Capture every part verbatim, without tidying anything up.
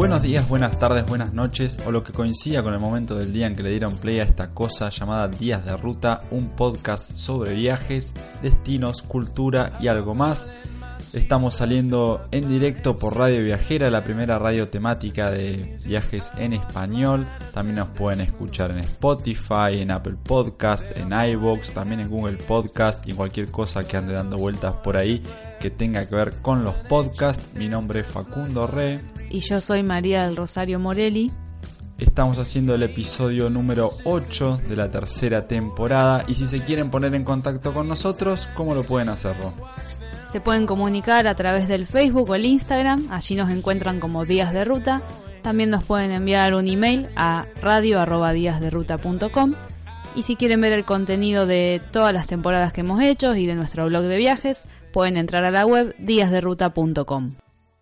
Buenos días, buenas tardes, buenas noches, o lo que coincida con el momento del día en que le dieron play a esta cosa llamada Días de Ruta, un podcast sobre viajes, destinos, cultura y algo más. Estamos saliendo en directo por Radio Viajera, la primera radio temática de viajes en español. También nos pueden escuchar en Spotify, en Apple Podcast, en iVoox, también en Google Podcast y cualquier cosa que ande dando vueltas por ahí que tenga que ver con los podcasts. Mi nombre es Facundo Re. Y yo soy María del Rosario Morelli. Estamos haciendo el episodio número ocho de la tercera temporada. Y si se quieren poner en contacto con nosotros, ¿cómo lo pueden hacerlo? Se pueden comunicar a través del Facebook o el Instagram. Allí nos encuentran como Días de Ruta. También nos pueden enviar un email a radio arroba días de ruta punto com. Y si quieren ver el contenido de todas las temporadas que hemos hecho y de nuestro blog de viajes, pueden entrar a la web días de ruta punto com.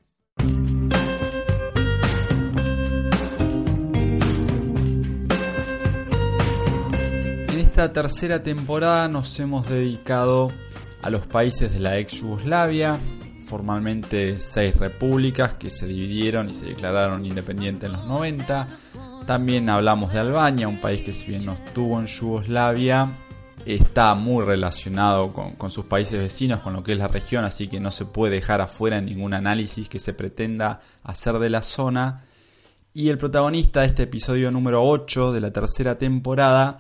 En esta tercera temporada nos hemos dedicado a los países de la ex Yugoslavia, formalmente seis repúblicas que se dividieron y se declararon independientes en los noventa. También hablamos de Albania, un país que si bien no estuvo en Yugoslavia, está muy relacionado con, con sus países vecinos, con lo que es la región, así que no se puede dejar afuera en ningún análisis que se pretenda hacer de la zona. Y el protagonista de este episodio número ocho de la tercera temporada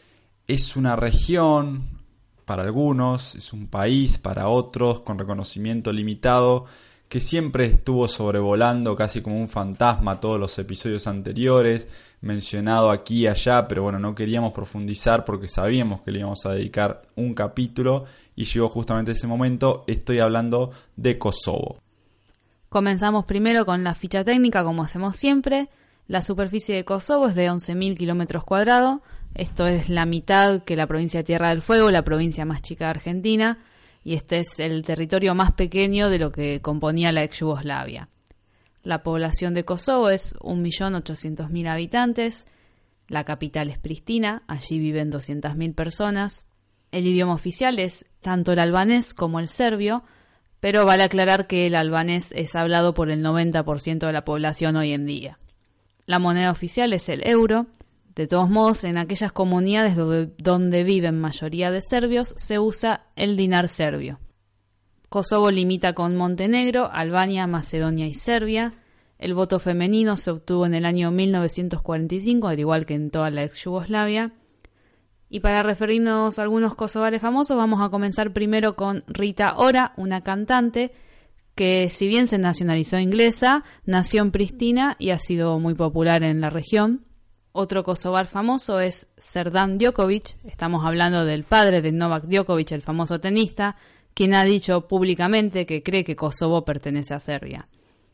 es una región para algunos, es un país para otros, con reconocimiento limitado, que siempre estuvo sobrevolando casi como un fantasma todos los episodios anteriores, mencionado aquí y allá, pero bueno, no queríamos profundizar porque sabíamos que le íbamos a dedicar un capítulo y llegó justamente ese momento. Estoy hablando de Kosovo. Comenzamos primero con la ficha técnica, como hacemos siempre. La superficie de Kosovo es de once mil kilómetros cuadrados. Esto es la mitad que la provincia de Tierra del Fuego, la provincia más chica de Argentina, y este es el territorio más pequeño de lo que componía la ex Yugoslavia. La población de Kosovo es un millón ochocientos mil habitantes, la capital es Pristina, allí viven doscientas mil personas. El idioma oficial es tanto el albanés como el serbio, pero vale aclarar que el albanés es hablado por el noventa por ciento de la población hoy en día. La moneda oficial es el euro. De todos modos, en aquellas comunidades donde, donde viven mayoría de serbios, se usa el dinar serbio. Kosovo limita con Montenegro, Albania, Macedonia y Serbia. El voto femenino se obtuvo en el año mil novecientos cuarenta y cinco, al igual que en toda la ex Yugoslavia. Y para referirnos a algunos kosovares famosos, vamos a comenzar primero con Rita Ora, una cantante que, si bien se nacionalizó inglesa, nació en Pristina y ha sido muy popular en la región. Otro kosovar famoso es Serdar Djokovic. Estamos hablando del padre de Novak Djokovic, el famoso tenista, quien ha dicho públicamente que cree que Kosovo pertenece a Serbia.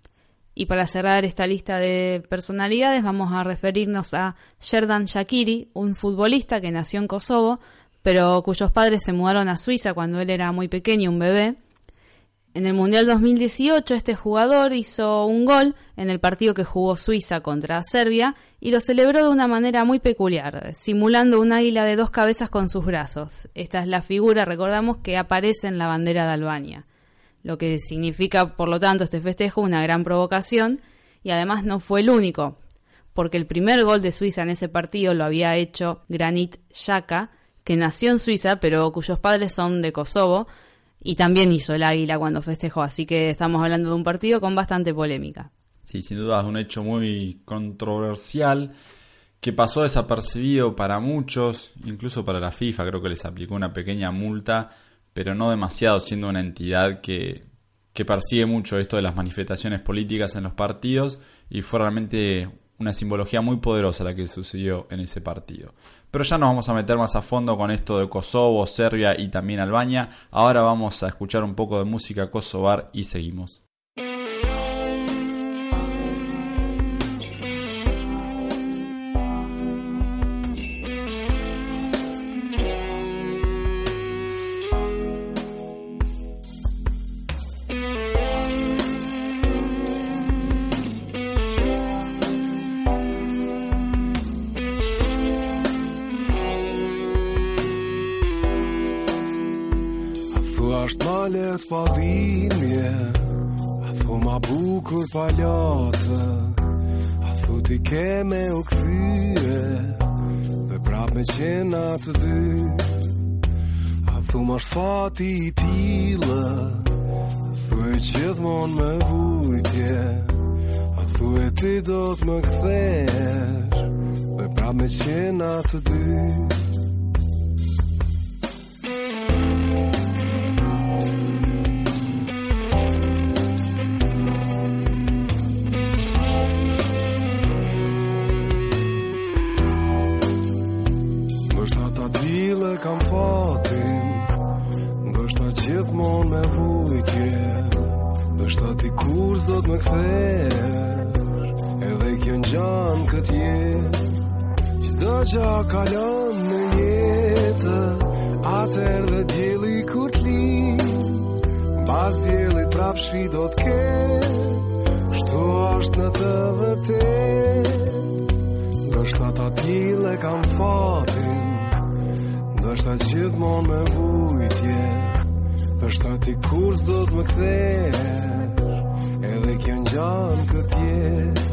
Y para cerrar esta lista de personalidades vamos a referirnos a Xherdan Shaqiri, un futbolista que nació en Kosovo, pero cuyos padres se mudaron a Suiza cuando él era muy pequeño, un bebé. En el Mundial dos mil dieciocho este jugador hizo un gol en el partido que jugó Suiza contra Serbia y lo celebró de una manera muy peculiar, simulando un águila de dos cabezas con sus brazos. Esta es la figura, recordamos, que aparece en la bandera de Albania, lo que significa, por lo tanto, este festejo una gran provocación, y además no fue el único, porque el primer gol de Suiza en ese partido lo había hecho Granit Xhaka, que nació en Suiza pero cuyos padres son de Kosovo, y también hizo el águila cuando festejó, así que estamos hablando de un partido con bastante polémica. Sí, sin duda es un hecho muy controversial que pasó desapercibido para muchos, incluso para la FIFA, creo que les aplicó una pequeña multa, pero no demasiado, siendo una entidad que, que persigue mucho esto de las manifestaciones políticas en los partidos, y fue realmente una simbología muy poderosa la que sucedió en ese partido. Pero ya nos vamos a meter más a fondo con esto de Kosovo, Serbia y también Albania. Ahora vamos a escuchar un poco de música kosovar y seguimos. Është ma let pa dhimbje, a thoma bukur pa latë, A thu ti ke me u kthye dhe prap me qena të dy. A thu m'ash fati i tillë, thuaj gjithmonë me vujtje. A thuaj ti do t'më kthesh dhe prap me qena të dy. Kam fatin, ndoshta gjithmonë me vujtje, ndoshta ti kur s'do t'më kthesh, edhe kjo ngjan këtë jetë. Çdo gjë kalon në jetë, atëherë dhe dielli kur t'lin, pas diellit prap shpi do t'ketë, shtu është në të vërtetë. Ndoshta ta tillë kam fatin, ndoshta gjithmonë me vujtje, ndoshta ti kur s'do t'më kthesh, edhe kjo ngjan këtë jetë.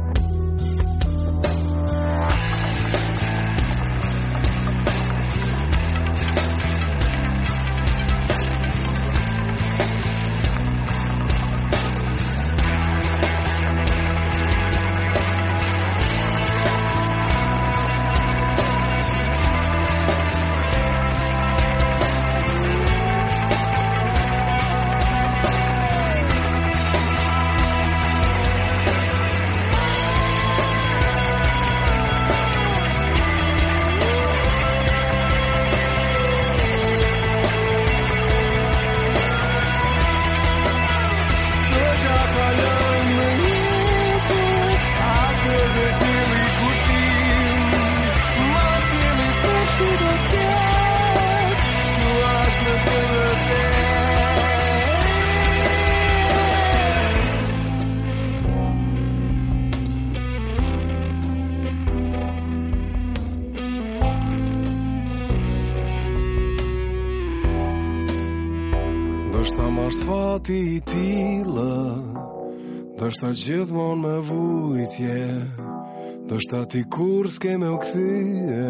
Ndoshta m'asht fati i tillë, ndoshta gjithmonë me vujtje, ndoshta ti kur s'ke me u kthye.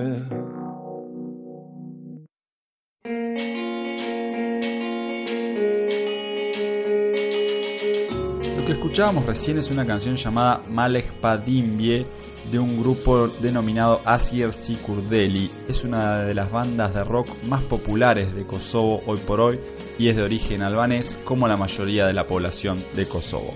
Lo que escuchábamos recién es una canción llamada Malek Padimbye de un grupo denominado Asger Sikurdeli. Es una de las bandas de rock más populares de Kosovo hoy por hoy y es de origen albanés, como la mayoría de la población de Kosovo.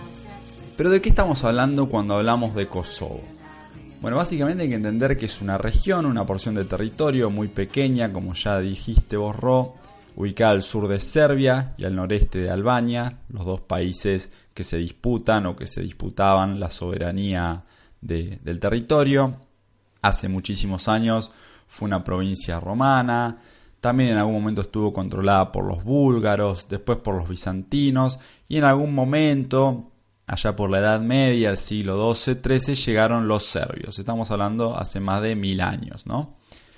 Pero ¿de qué estamos hablando cuando hablamos de Kosovo? Bueno, básicamente hay que entender que es una región, una porción de territorio muy pequeña, como ya dijiste vos, Ro, ubicada al sur de Serbia y al noreste de Albania, los dos países que se disputan o que se disputaban la soberanía de, del territorio. Hace muchísimos años fue una provincia romana, también en algún momento estuvo controlada por los búlgaros, después por los bizantinos y en algún momento, allá por la Edad Media, el siglo doce trece, llegaron los serbios. Estamos hablando hace más de mil años, ¿no?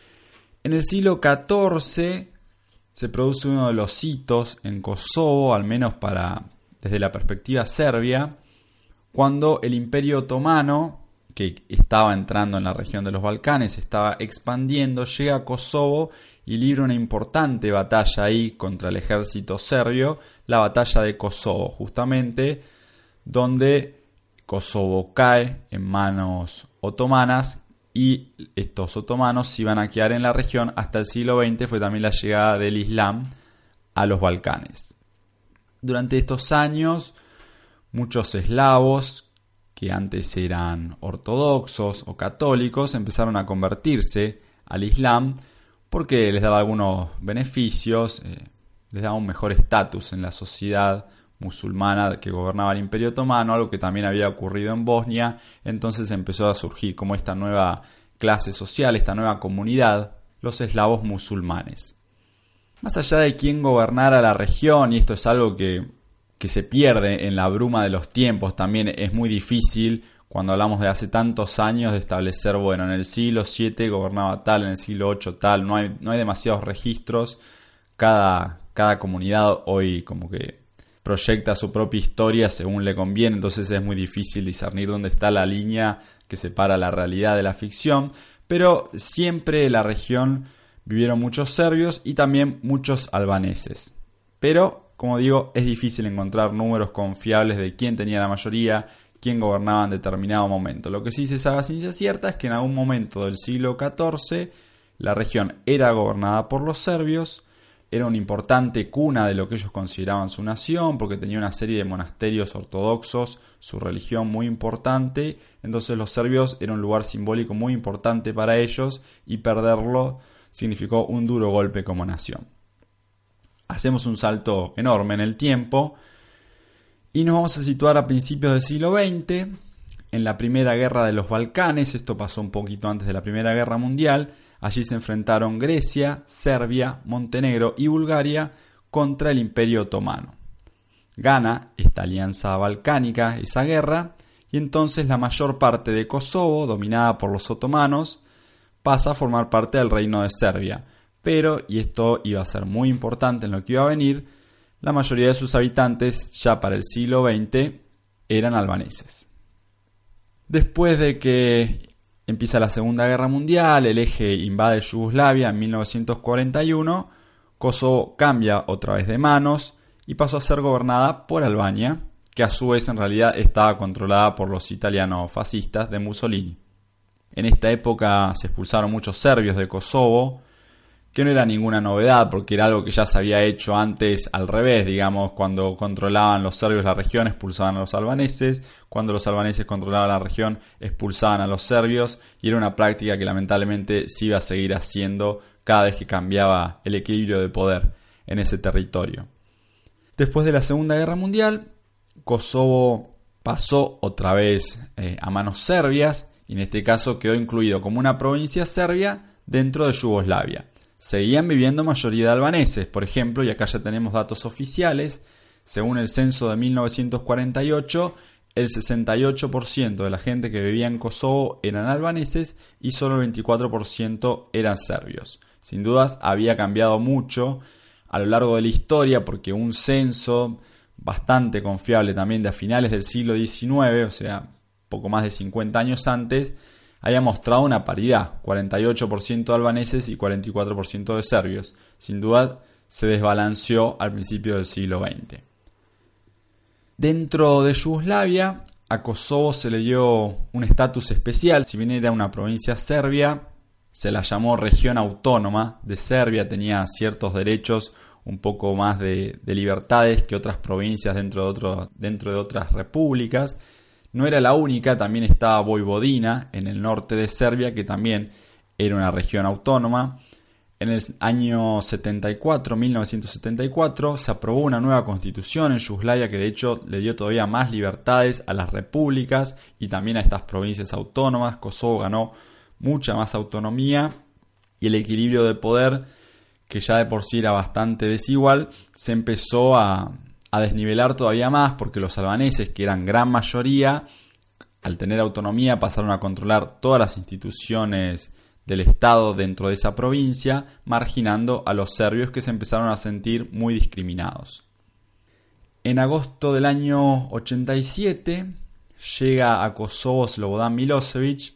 En el siglo catorce se produce uno de los hitos en Kosovo, al menos para desde la perspectiva serbia, cuando el Imperio Otomano, que estaba entrando en la región de los Balcanes, estaba expandiendo, llega a Kosovo y libra una importante batalla ahí contra el ejército serbio, la batalla de Kosovo, justamente, donde Kosovo cae en manos otomanas y estos otomanos se iban a quedar en la región hasta el siglo veinte. Fue también la llegada del Islam a los Balcanes. Durante estos años, muchos eslavos que antes eran ortodoxos o católicos empezaron a convertirse al Islam porque les daba algunos beneficios, eh, les daba un mejor estatus en la sociedad musulmana que gobernaba el Imperio Otomano, algo que también había ocurrido en Bosnia. Entonces empezó a surgir como esta nueva clase social, esta nueva comunidad, los eslavos musulmanes. Más allá de quién gobernara la región, y esto es algo que, que se pierde en la bruma de los tiempos, también es muy difícil cuando hablamos de hace tantos años de establecer, bueno, en el siglo siete gobernaba tal, en el siglo ocho tal, no hay, no hay demasiados registros. Cada, cada comunidad hoy como que proyecta su propia historia según le conviene, entonces es muy difícil discernir dónde está la línea que separa la realidad de la ficción, pero siempre en la región vivieron muchos serbios y también muchos albaneses. Pero, como digo, es difícil encontrar números confiables de quién tenía la mayoría, quién gobernaba en determinado momento. Lo que sí se sabe a ciencia cierta es que en algún momento del siglo catorce la región era gobernada por los serbios, era una importante cuna de lo que ellos consideraban su nación, porque tenía una serie de monasterios ortodoxos, su religión muy importante, entonces los serbios eran un lugar simbólico muy importante para ellos y perderlo significó un duro golpe como nación. Hacemos un salto enorme en el tiempo y nos vamos a situar a principios del siglo veinte, en la Primera Guerra de los Balcanes. Esto pasó un poquito antes de la Primera Guerra Mundial. Allí se enfrentaron Grecia, Serbia, Montenegro y Bulgaria contra el Imperio Otomano. Gana esta alianza balcánica esa guerra y entonces la mayor parte de Kosovo, dominada por los otomanos, pasa a formar parte del reino de Serbia. Pero, y esto iba a ser muy importante en lo que iba a venir, la mayoría de sus habitantes ya para el siglo veinte eran albaneses. Después de que empieza la Segunda Guerra Mundial, el eje invade Yugoslavia en mil novecientos cuarenta y uno, Kosovo cambia otra vez de manos y pasó a ser gobernada por Albania, que a su vez en realidad estaba controlada por los italianos fascistas de Mussolini. En esta época se expulsaron muchos serbios de Kosovo, que no era ninguna novedad porque era algo que ya se había hecho antes al revés, digamos, cuando controlaban los serbios la región expulsaban a los albaneses, cuando los albaneses controlaban la región expulsaban a los serbios y era una práctica que lamentablemente se iba a seguir haciendo cada vez que cambiaba el equilibrio de poder en ese territorio. Después de la Segunda Guerra Mundial, Kosovo pasó otra vez eh, a manos serbias y en este caso quedó incluido como una provincia serbia dentro de Yugoslavia. Seguían viviendo mayoría de albaneses, por ejemplo, y acá ya tenemos datos oficiales. Según el censo de mil novecientos cuarenta y ocho, el sesenta y ocho por ciento de la gente que vivía en Kosovo eran albaneses y solo el veinticuatro por ciento eran serbios. Sin dudas había cambiado mucho a lo largo de la historia porque un censo bastante confiable también de a finales del siglo diecinueve, o sea, poco más de cincuenta años antes, había mostrado una paridad, cuarenta y ocho por ciento de albaneses y cuarenta y cuatro por ciento de serbios. Sin duda se desbalanceó al principio del siglo veinte. Dentro de Yugoslavia, a Kosovo se le dio un estatus especial. Si bien era una provincia serbia, se la llamó región autónoma de Serbia, tenía ciertos derechos, un poco más de, de libertades que otras provincias dentro de, otro, dentro de otras repúblicas. No era la única, también estaba Vojvodina en el norte de Serbia, que también era una región autónoma. En el año setenta y cuatro, mil novecientos setenta y cuatro, se aprobó una nueva constitución en Yugoslavia que de hecho le dio todavía más libertades a las repúblicas y también a estas provincias autónomas. Kosovo ganó mucha más autonomía y el equilibrio de poder, que ya de por sí era bastante desigual, se empezó a... a desnivelar todavía más porque los albaneses, que eran gran mayoría, al tener autonomía pasaron a controlar todas las instituciones del Estado dentro de esa provincia, marginando a los serbios que se empezaron a sentir muy discriminados. En agosto del año ochenta y siete llega a Kosovo Slobodan Milosevic.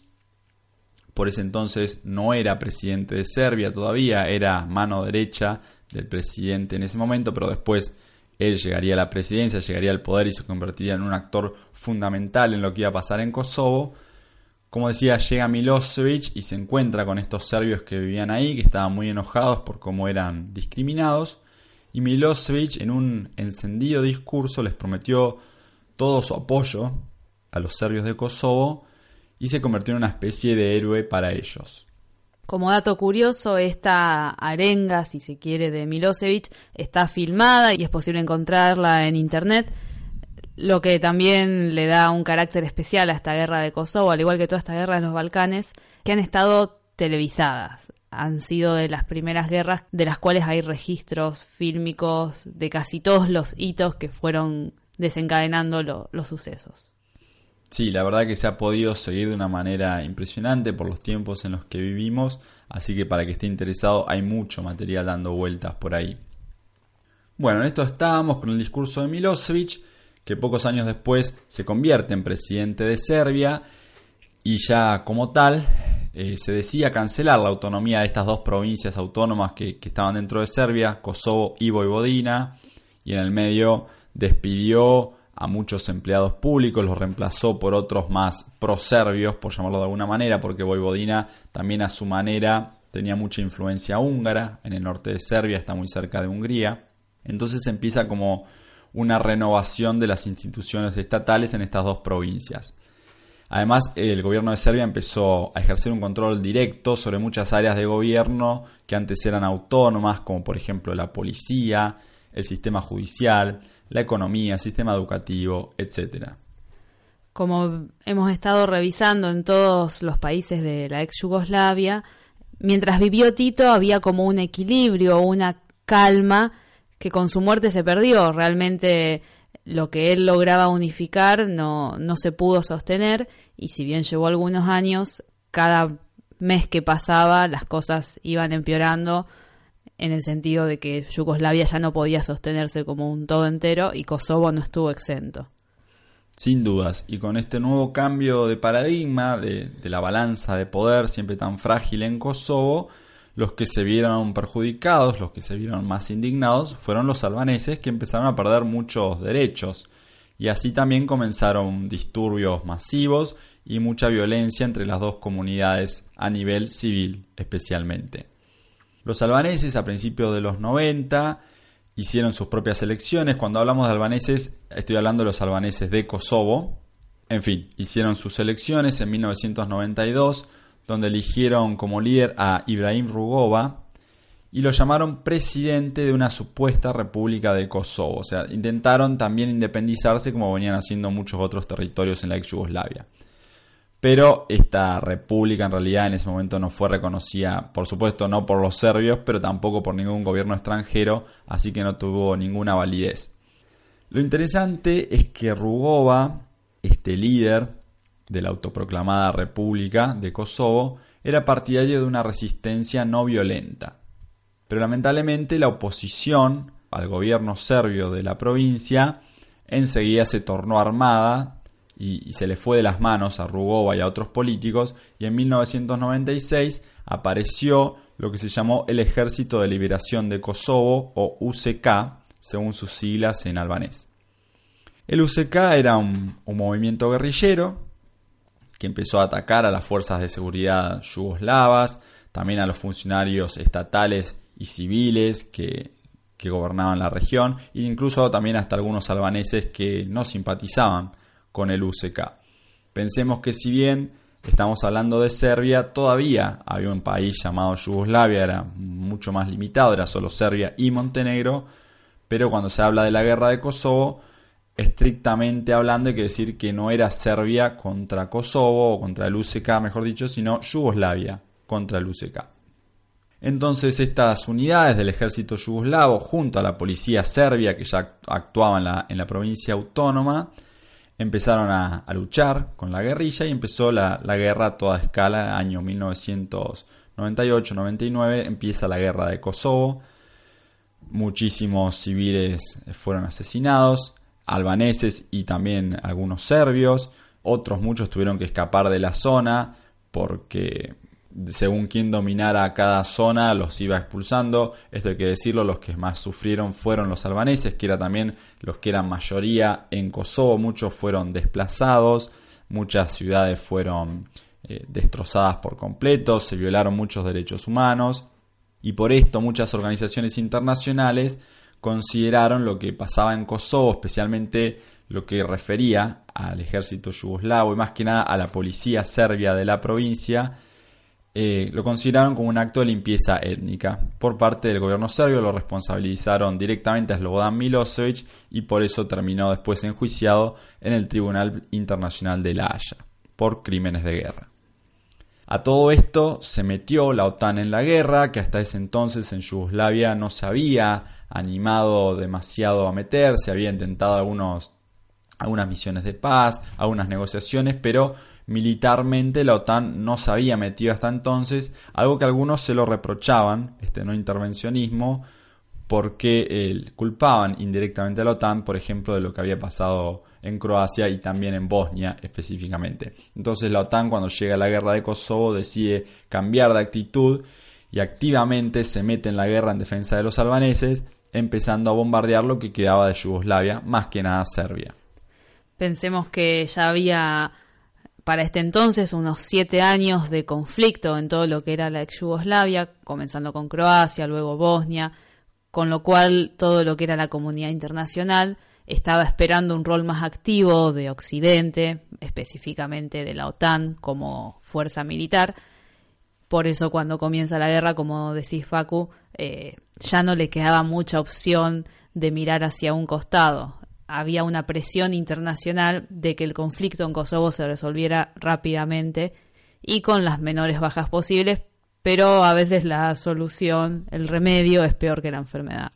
Por ese entonces no era presidente de Serbia todavía, era mano derecha del presidente en ese momento, pero después él llegaría a la presidencia, llegaría al poder y se convertiría en un actor fundamental en lo que iba a pasar en Kosovo. Como decía, llega Milosevic y se encuentra con estos serbios que vivían ahí, que estaban muy enojados por cómo eran discriminados. Y Milosevic, en un encendido discurso, les prometió todo su apoyo a los serbios de Kosovo y se convirtió en una especie de héroe para ellos. Como dato curioso, esta arenga, si se quiere, de Milosevic está filmada y es posible encontrarla en internet, lo que también le da un carácter especial a esta guerra de Kosovo, al igual que toda esta guerra de los Balcanes, que han estado televisadas. Han sido de las primeras guerras de las cuales hay registros fílmicos de casi todos los hitos que fueron desencadenando lo, los sucesos. Sí, la verdad que se ha podido seguir de una manera impresionante por los tiempos en los que vivimos, así que para que esté interesado hay mucho material dando vueltas por ahí. Bueno, en esto estábamos con el discurso de Milosevic, que pocos años después se convierte en presidente de Serbia y ya como tal eh, se decía cancelar la autonomía de estas dos provincias autónomas que, que estaban dentro de Serbia, Kosovo y Vojvodina, y en el medio despidió a muchos empleados públicos, los reemplazó por otros más proserbios, por llamarlo de alguna manera, porque Vojvodina también a su manera tenía mucha influencia húngara, en el norte de Serbia, está muy cerca de Hungría. Entonces empieza como una renovación de las instituciones estatales en estas dos provincias. Además, el gobierno de Serbia empezó a ejercer un control directo sobre muchas áreas de gobierno que antes eran autónomas, como por ejemplo la policía, el sistema judicial, la economía, el sistema educativo, etcétera. Como hemos estado revisando en todos los países de la ex Yugoslavia, mientras vivió Tito había como un equilibrio, una calma que con su muerte se perdió. Realmente lo que él lograba unificar no, no se pudo sostener, y si bien llevó algunos años, cada mes que pasaba las cosas iban empeorando, en el sentido de que Yugoslavia ya no podía sostenerse como un todo entero y Kosovo no estuvo exento. Sin dudas, y con este nuevo cambio de paradigma, de, de la balanza de poder siempre tan frágil en Kosovo, los que se vieron perjudicados, los que se vieron más indignados, fueron los albaneses, que empezaron a perder muchos derechos. Y así también comenzaron disturbios masivos y mucha violencia entre las dos comunidades a nivel civil especialmente. Los albaneses a principios de los noventa hicieron sus propias elecciones. Cuando hablamos de albaneses, estoy hablando de los albaneses de Kosovo. En fin, hicieron sus elecciones en mil novecientos noventa y dos, donde eligieron como líder a Ibrahim Rugova y lo llamaron presidente de una supuesta república de Kosovo. O sea, intentaron también independizarse como venían haciendo muchos otros territorios en la ex Yugoslavia. Pero esta república en realidad en ese momento no fue reconocida, por supuesto no por los serbios, pero tampoco por ningún gobierno extranjero, así que no tuvo ninguna validez. Lo interesante es que Rugova, este líder de la autoproclamada República de Kosovo, era partidario de una resistencia no violenta. Pero lamentablemente la oposición al gobierno serbio de la provincia enseguida se tornó armada y, y se le fue de las manos a Rugova y a otros políticos, y en mil novecientos noventa y seis apareció lo que se llamó el Ejército de Liberación de Kosovo, o U C K, según sus siglas en albanés. El U C K era un, un movimiento guerrillero que empezó a atacar a las fuerzas de seguridad yugoslavas, también a los funcionarios estatales y civiles que, que gobernaban la región, e incluso también hasta algunos albaneses que no simpatizaban con el U C K. Pensemos que si bien estamos hablando de Serbia, todavía había un país llamado Yugoslavia, era mucho más limitado, era solo Serbia y Montenegro, pero cuando se habla de la guerra de Kosovo, estrictamente hablando hay que decir que no era Serbia contra Kosovo, o contra el U C K mejor dicho, sino Yugoslavia contra el U C K. Entonces estas unidades del ejército yugoslavo junto a la policía serbia, que ya actuaba en la, en la provincia autónoma, empezaron a, a luchar con la guerrilla y empezó la, la guerra a toda escala. Año mil novecientos noventa y ocho noventa y nueve empieza la guerra de Kosovo. Muchísimos civiles fueron asesinados, albaneses y también algunos serbios. Otros muchos tuvieron que escapar de la zona porque según quien dominara cada zona los iba expulsando. Esto hay que decirlo, los que más sufrieron fueron los albaneses, que eran también los que eran mayoría en Kosovo. Muchos fueron desplazados, muchas ciudades fueron eh, destrozadas por completo, se violaron muchos derechos humanos, y por esto muchas organizaciones internacionales consideraron lo que pasaba en Kosovo, especialmente lo que refería al ejército yugoslavo y más que nada a la policía serbia de la provincia, Eh, lo consideraron como un acto de limpieza étnica. Por parte del gobierno serbio lo responsabilizaron directamente a Slobodan Milosevic y por eso terminó después enjuiciado en el Tribunal Internacional de La Haya por crímenes de guerra. A todo esto se metió la OTAN en la guerra, que hasta ese entonces en Yugoslavia no se había animado demasiado a meterse, había intentado algunos, algunas misiones de paz, algunas negociaciones, pero militarmente la OTAN no se había metido hasta entonces, algo que algunos se lo reprochaban, este no intervencionismo, porque eh, culpaban indirectamente a la OTAN, por ejemplo, de lo que había pasado en Croacia y también en Bosnia específicamente. Entonces la OTAN, cuando llega a la guerra de Kosovo, decide cambiar de actitud y activamente se mete en la guerra en defensa de los albaneses, empezando a bombardear lo que quedaba de Yugoslavia, más que nada Serbia. Pensemos que ya había para este entonces unos siete años de conflicto en todo lo que era la ex Yugoslavia, comenzando con Croacia, luego Bosnia, con lo cual todo lo que era la comunidad internacional estaba esperando un rol más activo de Occidente, específicamente de la OTAN como fuerza militar. Por eso cuando comienza la guerra, como decís Facu, eh, ya no le quedaba mucha opción de mirar hacia un costado. Había una presión internacional de que el conflicto en Kosovo se resolviera rápidamente y con las menores bajas posibles, pero a veces la solución, el remedio, es peor que la enfermedad.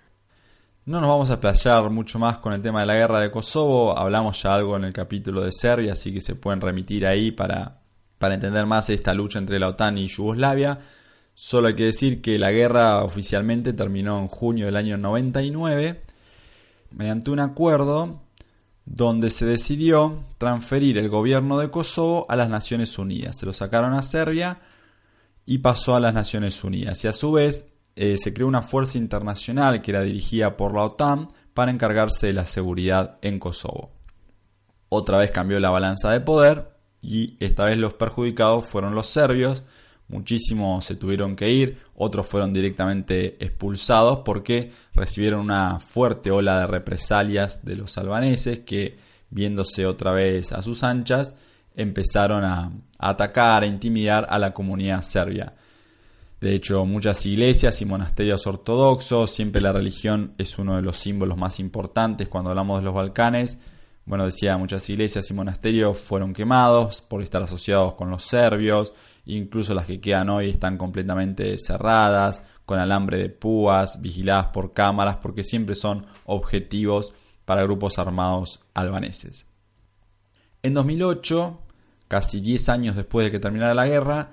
No nos vamos a explayar mucho más con el tema de la guerra de Kosovo, hablamos ya algo en el capítulo de Serbia, así que se pueden remitir ahí para, para entender más esta lucha entre la OTAN y Yugoslavia. Solo hay que decir que la guerra oficialmente terminó en junio del año noventa y nueve, mediante un acuerdo donde se decidió transferir el gobierno de Kosovo a las Naciones Unidas. Se lo sacaron a Serbia y pasó a las Naciones Unidas. Y a su vez eh, se creó una fuerza internacional que era dirigida por la OTAN para encargarse de la seguridad en Kosovo. Otra vez cambió la balanza de poder y esta vez los perjudicados fueron los serbios. Muchísimos se tuvieron que ir, otros fueron directamente expulsados porque recibieron una fuerte ola de represalias de los albaneses que, viéndose otra vez a sus anchas, empezaron a, a atacar, a intimidar a la comunidad serbia. De hecho, muchas iglesias y monasterios ortodoxos, siempre la religión es uno de los símbolos más importantes cuando hablamos de los Balcanes. Bueno, decía, muchas iglesias y monasterios fueron quemados por estar asociados con los serbios. Incluso las que quedan hoy están completamente cerradas, con alambre de púas, vigiladas por cámaras, porque siempre son objetivos para grupos armados albaneses. En dos mil ocho, casi diez años después de que terminara la guerra,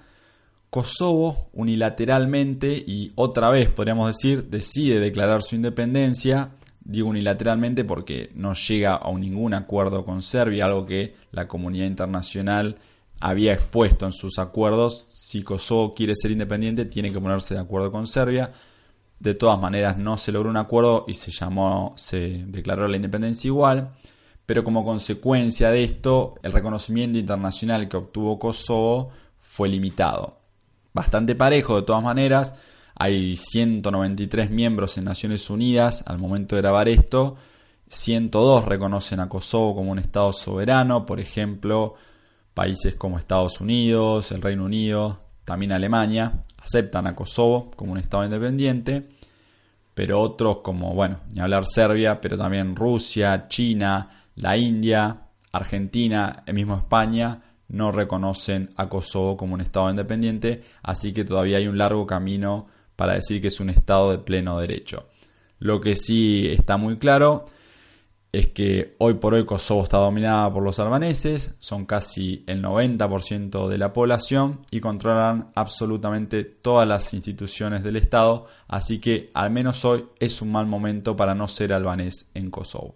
Kosovo unilateralmente y otra vez podríamos decir decide declarar su independencia. Digo unilateralmente porque no llega a ningún acuerdo con Serbia, algo que la comunidad internacional había expuesto en sus acuerdos. Si Kosovo quiere ser independiente, tiene que ponerse de acuerdo con Serbia. De todas maneras, no se logró un acuerdo y se llamó, se declaró la independencia igual. Pero como consecuencia de esto, el reconocimiento internacional que obtuvo Kosovo fue limitado. Bastante parejo de todas maneras. Hay ciento noventa y tres miembros en Naciones Unidas al momento de grabar esto. ciento dos reconocen a Kosovo como un estado soberano. Por ejemplo, países como Estados Unidos, el Reino Unido, también Alemania, aceptan a Kosovo como un estado independiente. Pero otros como, bueno, ni hablar Serbia, pero también Rusia, China, la India, Argentina, el mismo España, no reconocen a Kosovo como un estado independiente. Así que todavía hay un largo camino para decir que es un estado de pleno derecho. Lo que sí está muy claro es que hoy por hoy Kosovo está dominada por los albaneses, son casi el noventa por ciento de la población y controlan absolutamente todas las instituciones del Estado, así que al menos hoy es un mal momento para no ser albanés en Kosovo.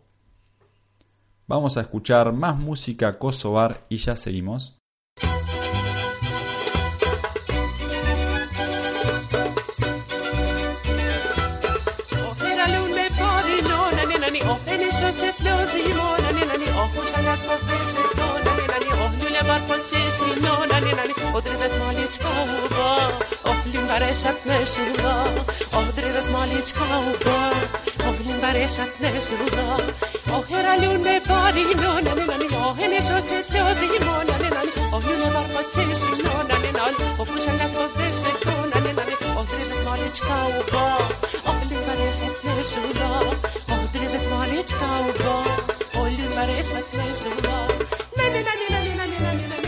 Vamos a escuchar más música kosovar y ya seguimos. Odrivet malička uba, ohlin baresat nesuda. Odrivet malička uba, ohlin baresat nesuda. Ohera lune parino nani nani, ohene sočet lozimo nani nani. Ohlune barpachesino nani nani, ofushangas podeseko nani nani. Odrivet malička uba, ohlin baresat nesuda. Odrivet malička uba, ohlin baresat nesuda. Nani nani nani nani nani nani.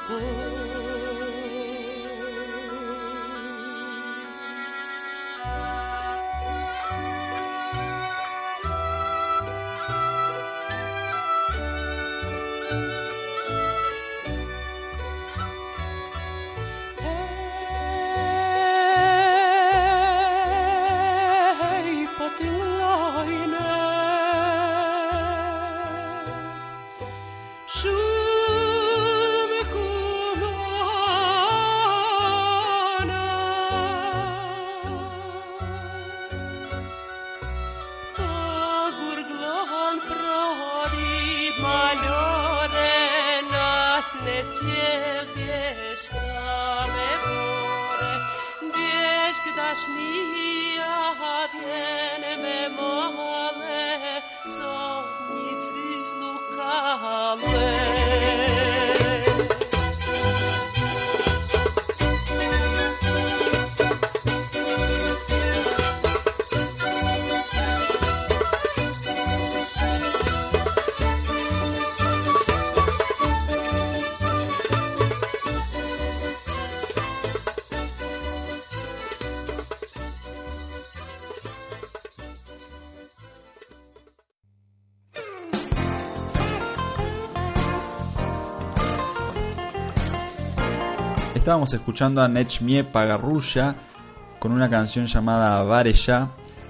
Estábamos escuchando a Nechmie Pagarulla con una canción llamada Vareja.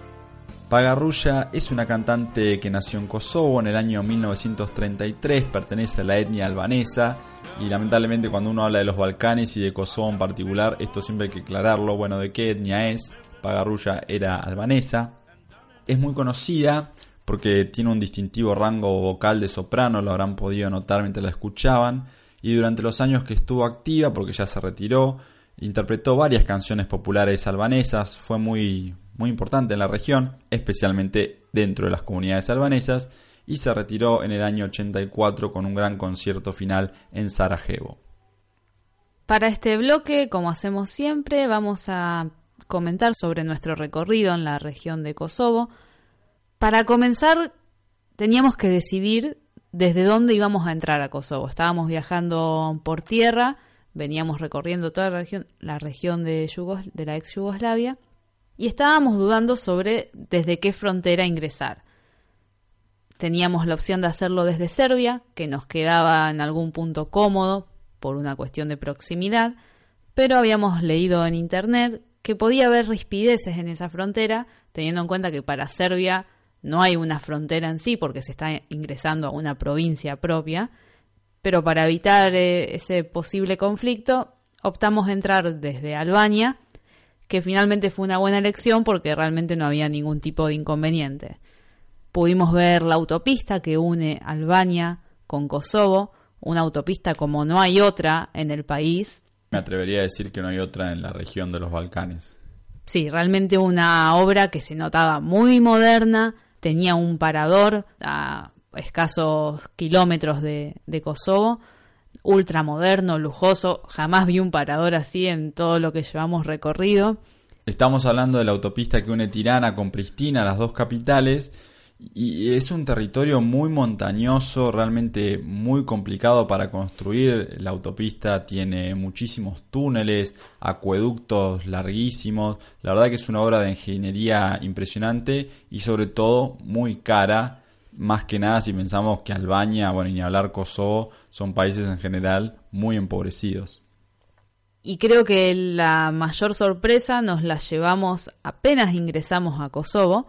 Pagarulla es una cantante que nació en Kosovo en el año mil novecientos treinta y tres, pertenece a la etnia albanesa y lamentablemente cuando uno habla de los Balcanes y de Kosovo en particular, esto siempre hay que aclararlo, bueno, de qué etnia es. Pagarulla era albanesa. Es muy conocida porque tiene un distintivo rango vocal de soprano, lo habrán podido notar mientras la escuchaban. Y durante los años que estuvo activa, porque ya se retiró, interpretó varias canciones populares albanesas, fue muy, muy importante en la región, especialmente dentro de las comunidades albanesas, y se retiró en el año ochenta y cuatro con un gran concierto final en Sarajevo. Para este bloque, como hacemos siempre, vamos a comentar sobre nuestro recorrido en la región de Kosovo. Para comenzar, teníamos que decidir desde dónde íbamos a entrar a Kosovo. Estábamos viajando por tierra, veníamos recorriendo toda la región, la región de, Yugos, de la ex Yugoslavia, y estábamos dudando sobre desde qué frontera ingresar. Teníamos la opción de hacerlo desde Serbia, que nos quedaba en algún punto cómodo por una cuestión de proximidad, pero habíamos leído en internet que podía haber rispideces en esa frontera, teniendo en cuenta que para Serbia no hay una frontera en sí porque se está ingresando a una provincia propia, pero para evitar eh, ese posible conflicto optamos entrar desde Albania, que finalmente fue una buena elección porque realmente no había ningún tipo de inconveniente. Pudimos ver la autopista que une Albania con Kosovo, una autopista como no hay otra en el país. Me atrevería a decir que no hay otra en la región de los Balcanes. Sí, realmente una obra que se notaba muy moderna. Tenía un parador a escasos kilómetros de, de Kosovo, ultramoderno, lujoso. Jamás vi un parador así en todo lo que llevamos recorrido. Estamos hablando de la autopista que une Tirana con Pristina, las dos capitales, y es un territorio muy montañoso, realmente muy complicado para construir. La autopista tiene muchísimos túneles, acueductos larguísimos. La verdad que es una obra de ingeniería impresionante y sobre todo muy cara, más que nada si pensamos que Albania, bueno, y ni hablar Kosovo, son países en general muy empobrecidos. Y creo que la mayor sorpresa nos la llevamos apenas ingresamos a Kosovo,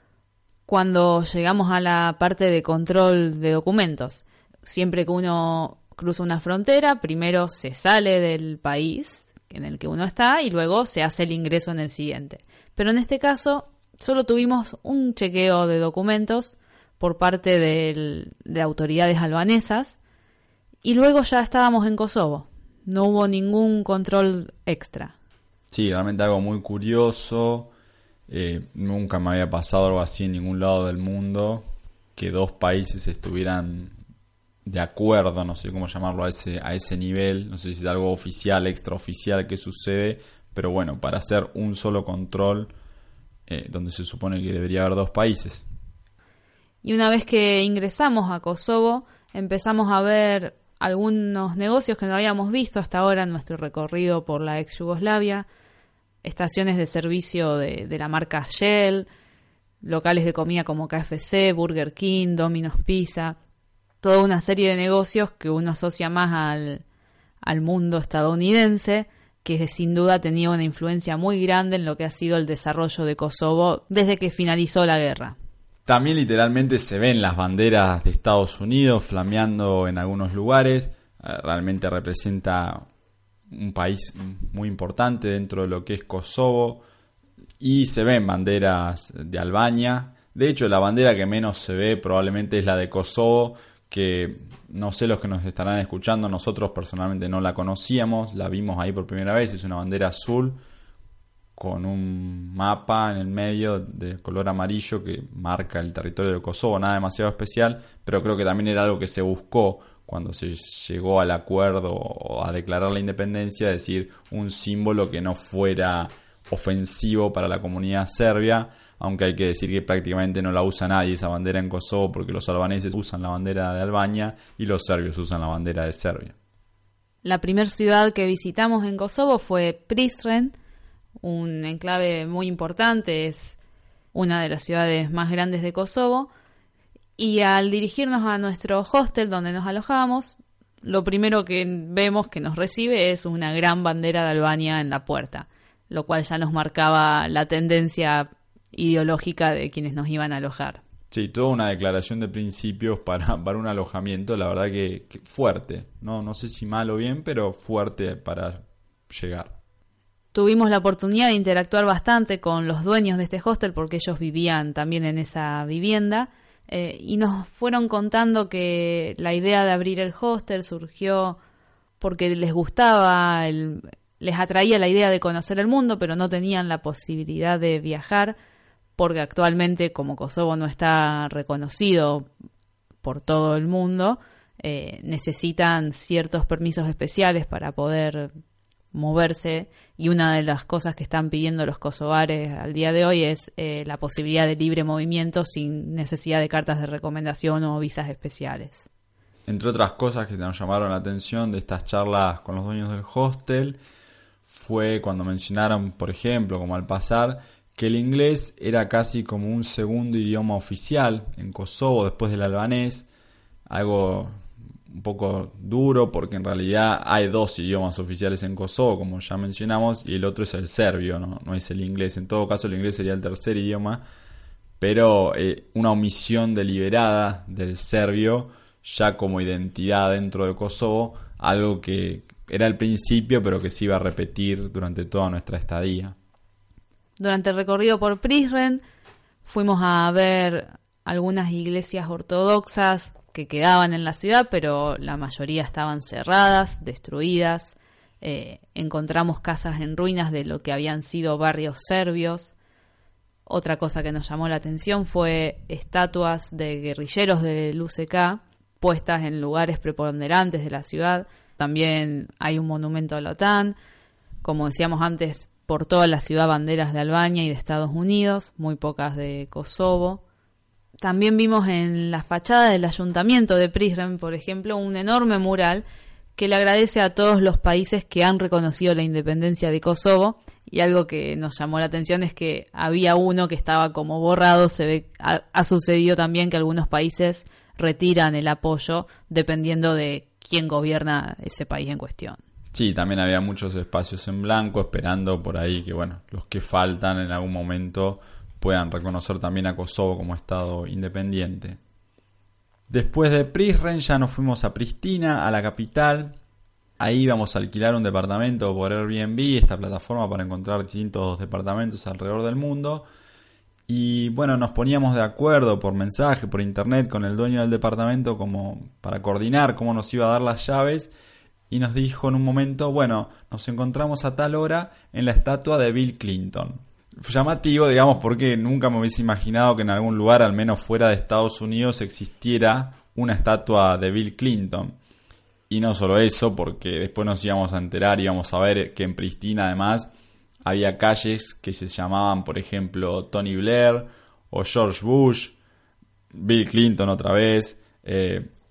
cuando llegamos a la parte de control de documentos. Siempre que uno cruza una frontera, primero se sale del país en el que uno está y luego se hace el ingreso en el siguiente. Pero en este caso solo tuvimos un chequeo de documentos por parte del, de autoridades albanesas y luego ya estábamos en Kosovo. No hubo ningún control extra. Sí, realmente algo muy curioso. Eh, nunca me había pasado algo así en ningún lado del mundo, que dos países estuvieran de acuerdo, no sé cómo llamarlo, a ese, a ese nivel. No sé si es algo oficial, extraoficial que sucede, pero bueno, para hacer un solo control eh, donde se supone que debería haber dos países. Y una vez que ingresamos a Kosovo, empezamos a ver algunos negocios que no habíamos visto hasta ahora en nuestro recorrido por la ex Yugoslavia, estaciones de servicio de, de la marca Shell, locales de comida como K F C, Burger King, Domino's Pizza, toda una serie de negocios que uno asocia más al, al mundo estadounidense, que sin duda tenía una influencia muy grande en lo que ha sido el desarrollo de Kosovo desde que finalizó la guerra. También literalmente se ven las banderas de Estados Unidos flameando en algunos lugares. Realmente representa un país muy importante dentro de lo que es Kosovo. Y se ven banderas de Albania. De hecho, la bandera que menos se ve probablemente es la de Kosovo, que no sé los que nos estarán escuchando, nosotros personalmente no la conocíamos, la vimos ahí por primera vez. Es una bandera azul con un mapa en el medio de color amarillo que marca el territorio de Kosovo, nada demasiado especial, pero creo que también era algo que se buscó cuando se llegó al acuerdo o a declarar la independencia, es decir, un símbolo que no fuera ofensivo para la comunidad serbia, aunque hay que decir que prácticamente no la usa nadie esa bandera en Kosovo, porque los albaneses usan la bandera de Albania y los serbios usan la bandera de Serbia. La primera ciudad que visitamos en Kosovo fue Prizren, un enclave muy importante, es una de las ciudades más grandes de Kosovo, y al dirigirnos a nuestro hostel donde nos alojábamos, lo primero que vemos que nos recibe es una gran bandera de Albania en la puerta, lo cual ya nos marcaba la tendencia ideológica de quienes nos iban a alojar. Sí, toda una declaración de principios para, para un alojamiento, la verdad que, que fuerte, no, no sé si mal o bien, pero fuerte para llegar. Tuvimos la oportunidad de interactuar bastante con los dueños de este hostel porque ellos vivían también en esa vivienda eh, y nos fueron contando que la idea de abrir el hostel surgió porque les gustaba, el, les atraía la idea de conocer el mundo, pero no tenían la posibilidad de viajar porque actualmente, como Kosovo no está reconocido por todo el mundo, eh, necesitan ciertos permisos especiales para poder moverse, y una de las cosas que están pidiendo los kosovares al día de hoy es eh, la posibilidad de libre movimiento sin necesidad de cartas de recomendación o visas especiales. Entre otras cosas que nos llamaron la atención de estas charlas con los dueños del hostel fue cuando mencionaron, por ejemplo, como al pasar, que el inglés era casi como un segundo idioma oficial en Kosovo después del albanés, algo un poco duro porque en realidad hay dos idiomas oficiales en Kosovo, como ya mencionamos, y el otro es el serbio, no, no es el inglés. En todo caso el inglés sería el tercer idioma, pero eh, una omisión deliberada del serbio ya como identidad dentro de Kosovo, algo que era el principio pero que se iba a repetir durante toda nuestra estadía. Durante el recorrido por Prizren fuimos a ver algunas iglesias ortodoxas que quedaban en la ciudad, pero la mayoría estaban cerradas, destruidas. Eh, encontramos casas en ruinas de lo que habían sido barrios serbios. Otra cosa que nos llamó la atención fue estatuas de guerrilleros del U C K puestas en lugares preponderantes de la ciudad. También hay un monumento a la OTAN. Como decíamos antes, por toda la ciudad banderas de Albania y de Estados Unidos, muy pocas de Kosovo. También vimos en la fachada del ayuntamiento de Prizren, por ejemplo, un enorme mural que le agradece a todos los países que han reconocido la independencia de Kosovo, y algo que nos llamó la atención es que había uno que estaba como borrado. Se ve, ha, ha sucedido también que algunos países retiran el apoyo dependiendo de quién gobierna ese país en cuestión. Sí, también había muchos espacios en blanco esperando por ahí que, bueno, los que faltan en algún momento puedan reconocer también a Kosovo como estado independiente. Después de Prizren ya nos fuimos a Pristina, a la capital. Ahí íbamos a alquilar un departamento por Airbnb, esta plataforma para encontrar distintos departamentos alrededor del mundo. Y bueno, nos poníamos de acuerdo por mensaje, por internet, con el dueño del departamento como para coordinar cómo nos iba a dar las llaves. Y nos dijo en un momento, bueno, nos encontramos a tal hora en la estatua de Bill Clinton. Fue llamativo, digamos, porque nunca me hubiese imaginado que en algún lugar, al menos fuera de Estados Unidos, existiera una estatua de Bill Clinton. Y no solo eso, porque después nos íbamos a enterar, íbamos a ver que en Pristina además había calles que se llamaban, por ejemplo, Tony Blair o George Bush, Bill Clinton otra vez, eh,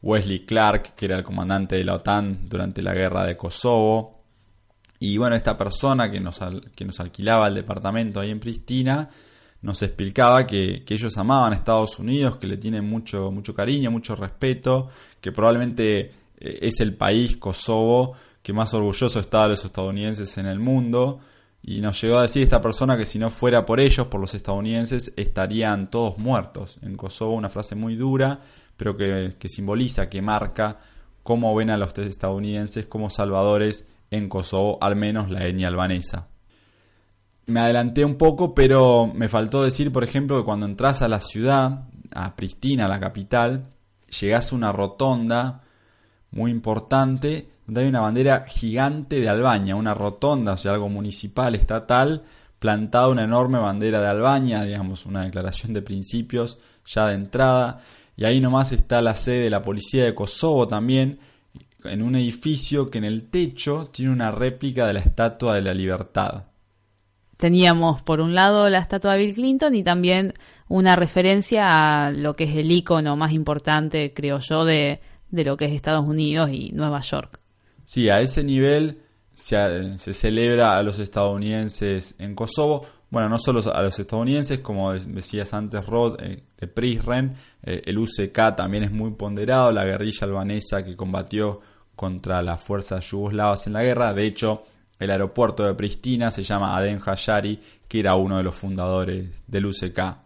Wesley Clark, que era el comandante de la OTAN durante la guerra de Kosovo. Y bueno, esta persona que nos, que nos alquilaba el departamento ahí en Pristina nos explicaba que, que ellos amaban a Estados Unidos, que le tienen mucho, mucho cariño, mucho respeto, que probablemente es el país, Kosovo, que más orgulloso está de los estadounidenses en el mundo. Y nos llegó a decir esta persona que si no fuera por ellos, por los estadounidenses, estarían todos muertos. En Kosovo, una frase muy dura, pero que, que simboliza, que marca cómo ven a los estadounidenses como salvadores en Kosovo, al menos la etnia albanesa. Me adelanté un poco, pero me faltó decir, por ejemplo, que cuando entras a la ciudad, a Pristina, la capital, llegás a una rotonda muy importante, donde hay una bandera gigante de Albania, una rotonda, o sea, algo municipal, estatal, plantada una enorme bandera de Albania, digamos, una declaración de principios ya de entrada, y ahí nomás está la sede de la policía de Kosovo también, en un edificio que en el techo tiene una réplica de la Estatua de la Libertad. Teníamos por un lado la estatua de Bill Clinton y también una referencia a lo que es el ícono más importante, creo yo, de, de lo que es Estados Unidos y Nueva York. Sí, a ese nivel se, se celebra a los estadounidenses en Kosovo. Bueno, no solo a los estadounidenses, como decías antes, Rod, eh, de Prizren, eh, el U C K también es muy ponderado, la guerrilla albanesa que combatió contra las fuerzas yugoslavas en la guerra. De hecho, el aeropuerto de Pristina se llama Adem Hayari, que era uno de los fundadores del U C K.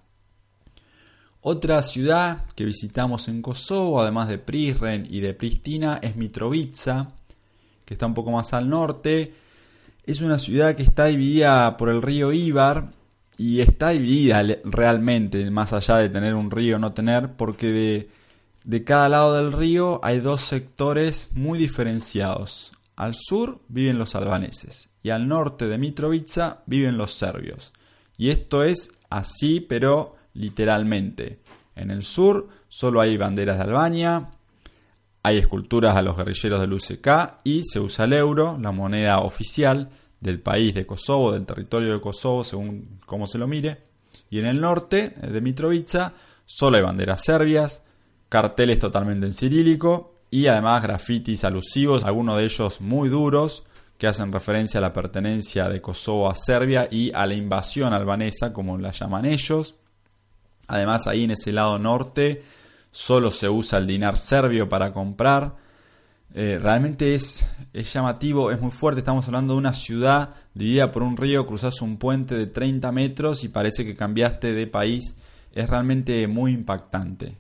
Otra ciudad que visitamos en Kosovo, además de Prizren y de Pristina, es Mitrovica, que está un poco más al norte. Es una ciudad que está dividida por el río Ibar, y está dividida realmente, más allá de tener un río o no tener, porque de, de cada lado del río hay dos sectores muy diferenciados. Al sur viven los albaneses y al norte de Mitrovica viven los serbios. Y esto es así, pero literalmente. En el sur solo hay banderas de Albania, hay esculturas a los guerrilleros del U C K y se usa el euro, la moneda oficial del país de Kosovo, del territorio de Kosovo, según cómo se lo mire. Y en el norte de Mitrovica solo hay banderas serbias, carteles totalmente en cirílico y además grafitis alusivos, algunos de ellos muy duros, que hacen referencia a la pertenencia de Kosovo a Serbia y a la invasión albanesa, como la llaman ellos. Además, ahí en ese lado norte solo se usa el dinar serbio para comprar. Eh, realmente es, es llamativo, es muy fuerte. Estamos hablando de una ciudad dividida por un río, cruzás un puente de treinta metros y parece que cambiaste de país. Es realmente muy impactante.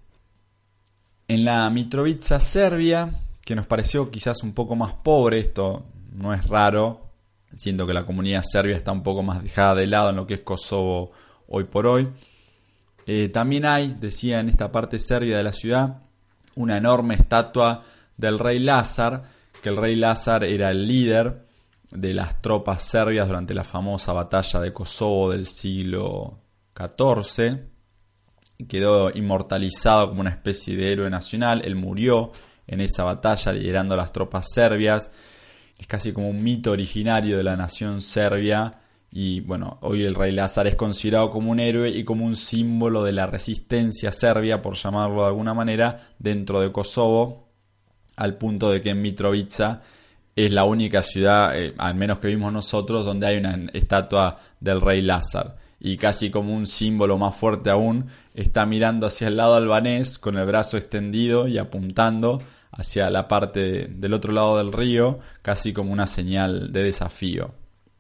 En la Mitrovica serbia, que nos pareció quizás un poco más pobre, esto no es raro, siento que la comunidad serbia está un poco más dejada de lado en lo que es Kosovo hoy por hoy. Eh, también hay, decía en esta parte serbia de la ciudad, una enorme estatua del rey Lázar, que el rey Lázar era el líder de las tropas serbias durante la famosa batalla de Kosovo del siglo catorce. Quedó inmortalizado como una especie de héroe nacional. Él murió en esa batalla liderando las tropas serbias. Es casi como un mito originario de la nación serbia. Y bueno, hoy el rey Lázar es considerado como un héroe y como un símbolo de la resistencia serbia, por llamarlo de alguna manera, dentro de Kosovo, al punto de que en Mitrovica es la única ciudad, eh, al menos que vimos nosotros, donde hay una estatua del rey Lázar. Y casi como un símbolo más fuerte aún, está mirando hacia el lado albanés con el brazo extendido y apuntando hacia la parte del otro lado del río, casi como una señal de desafío.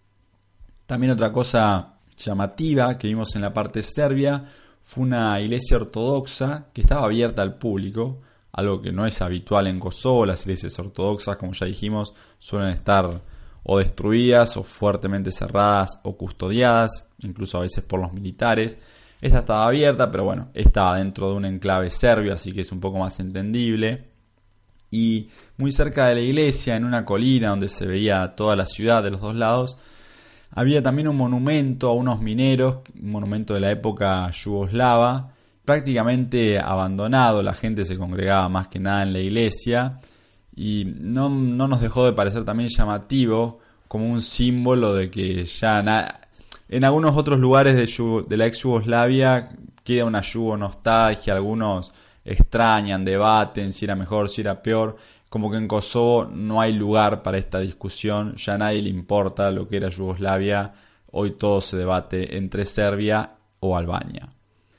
También otra cosa llamativa que vimos en la parte serbia fue una iglesia ortodoxa que estaba abierta al público, algo que no es habitual en Kosovo. Las iglesias ortodoxas, como ya dijimos, suelen estar o destruidas o fuertemente cerradas o custodiadas, incluso a veces por los militares. Esta estaba abierta, pero bueno, estaba dentro de un enclave serbio, así que es un poco más entendible. Y muy cerca de la iglesia, en una colina donde se veía toda la ciudad de los dos lados, había también un monumento a unos mineros, un monumento de la época yugoslava, prácticamente abandonado. La gente se congregaba más que nada en la iglesia y no, no nos dejó de parecer también llamativo como un símbolo de que ya na- en algunos otros lugares de, Yugo- de la ex Yugoslavia queda una yugo nostalgia, algunos extrañan, debaten si era mejor, si era peor. Como que en Kosovo no hay lugar para esta discusión, ya a nadie le importa lo que era Yugoslavia, hoy todo se debate entre Serbia o Albania.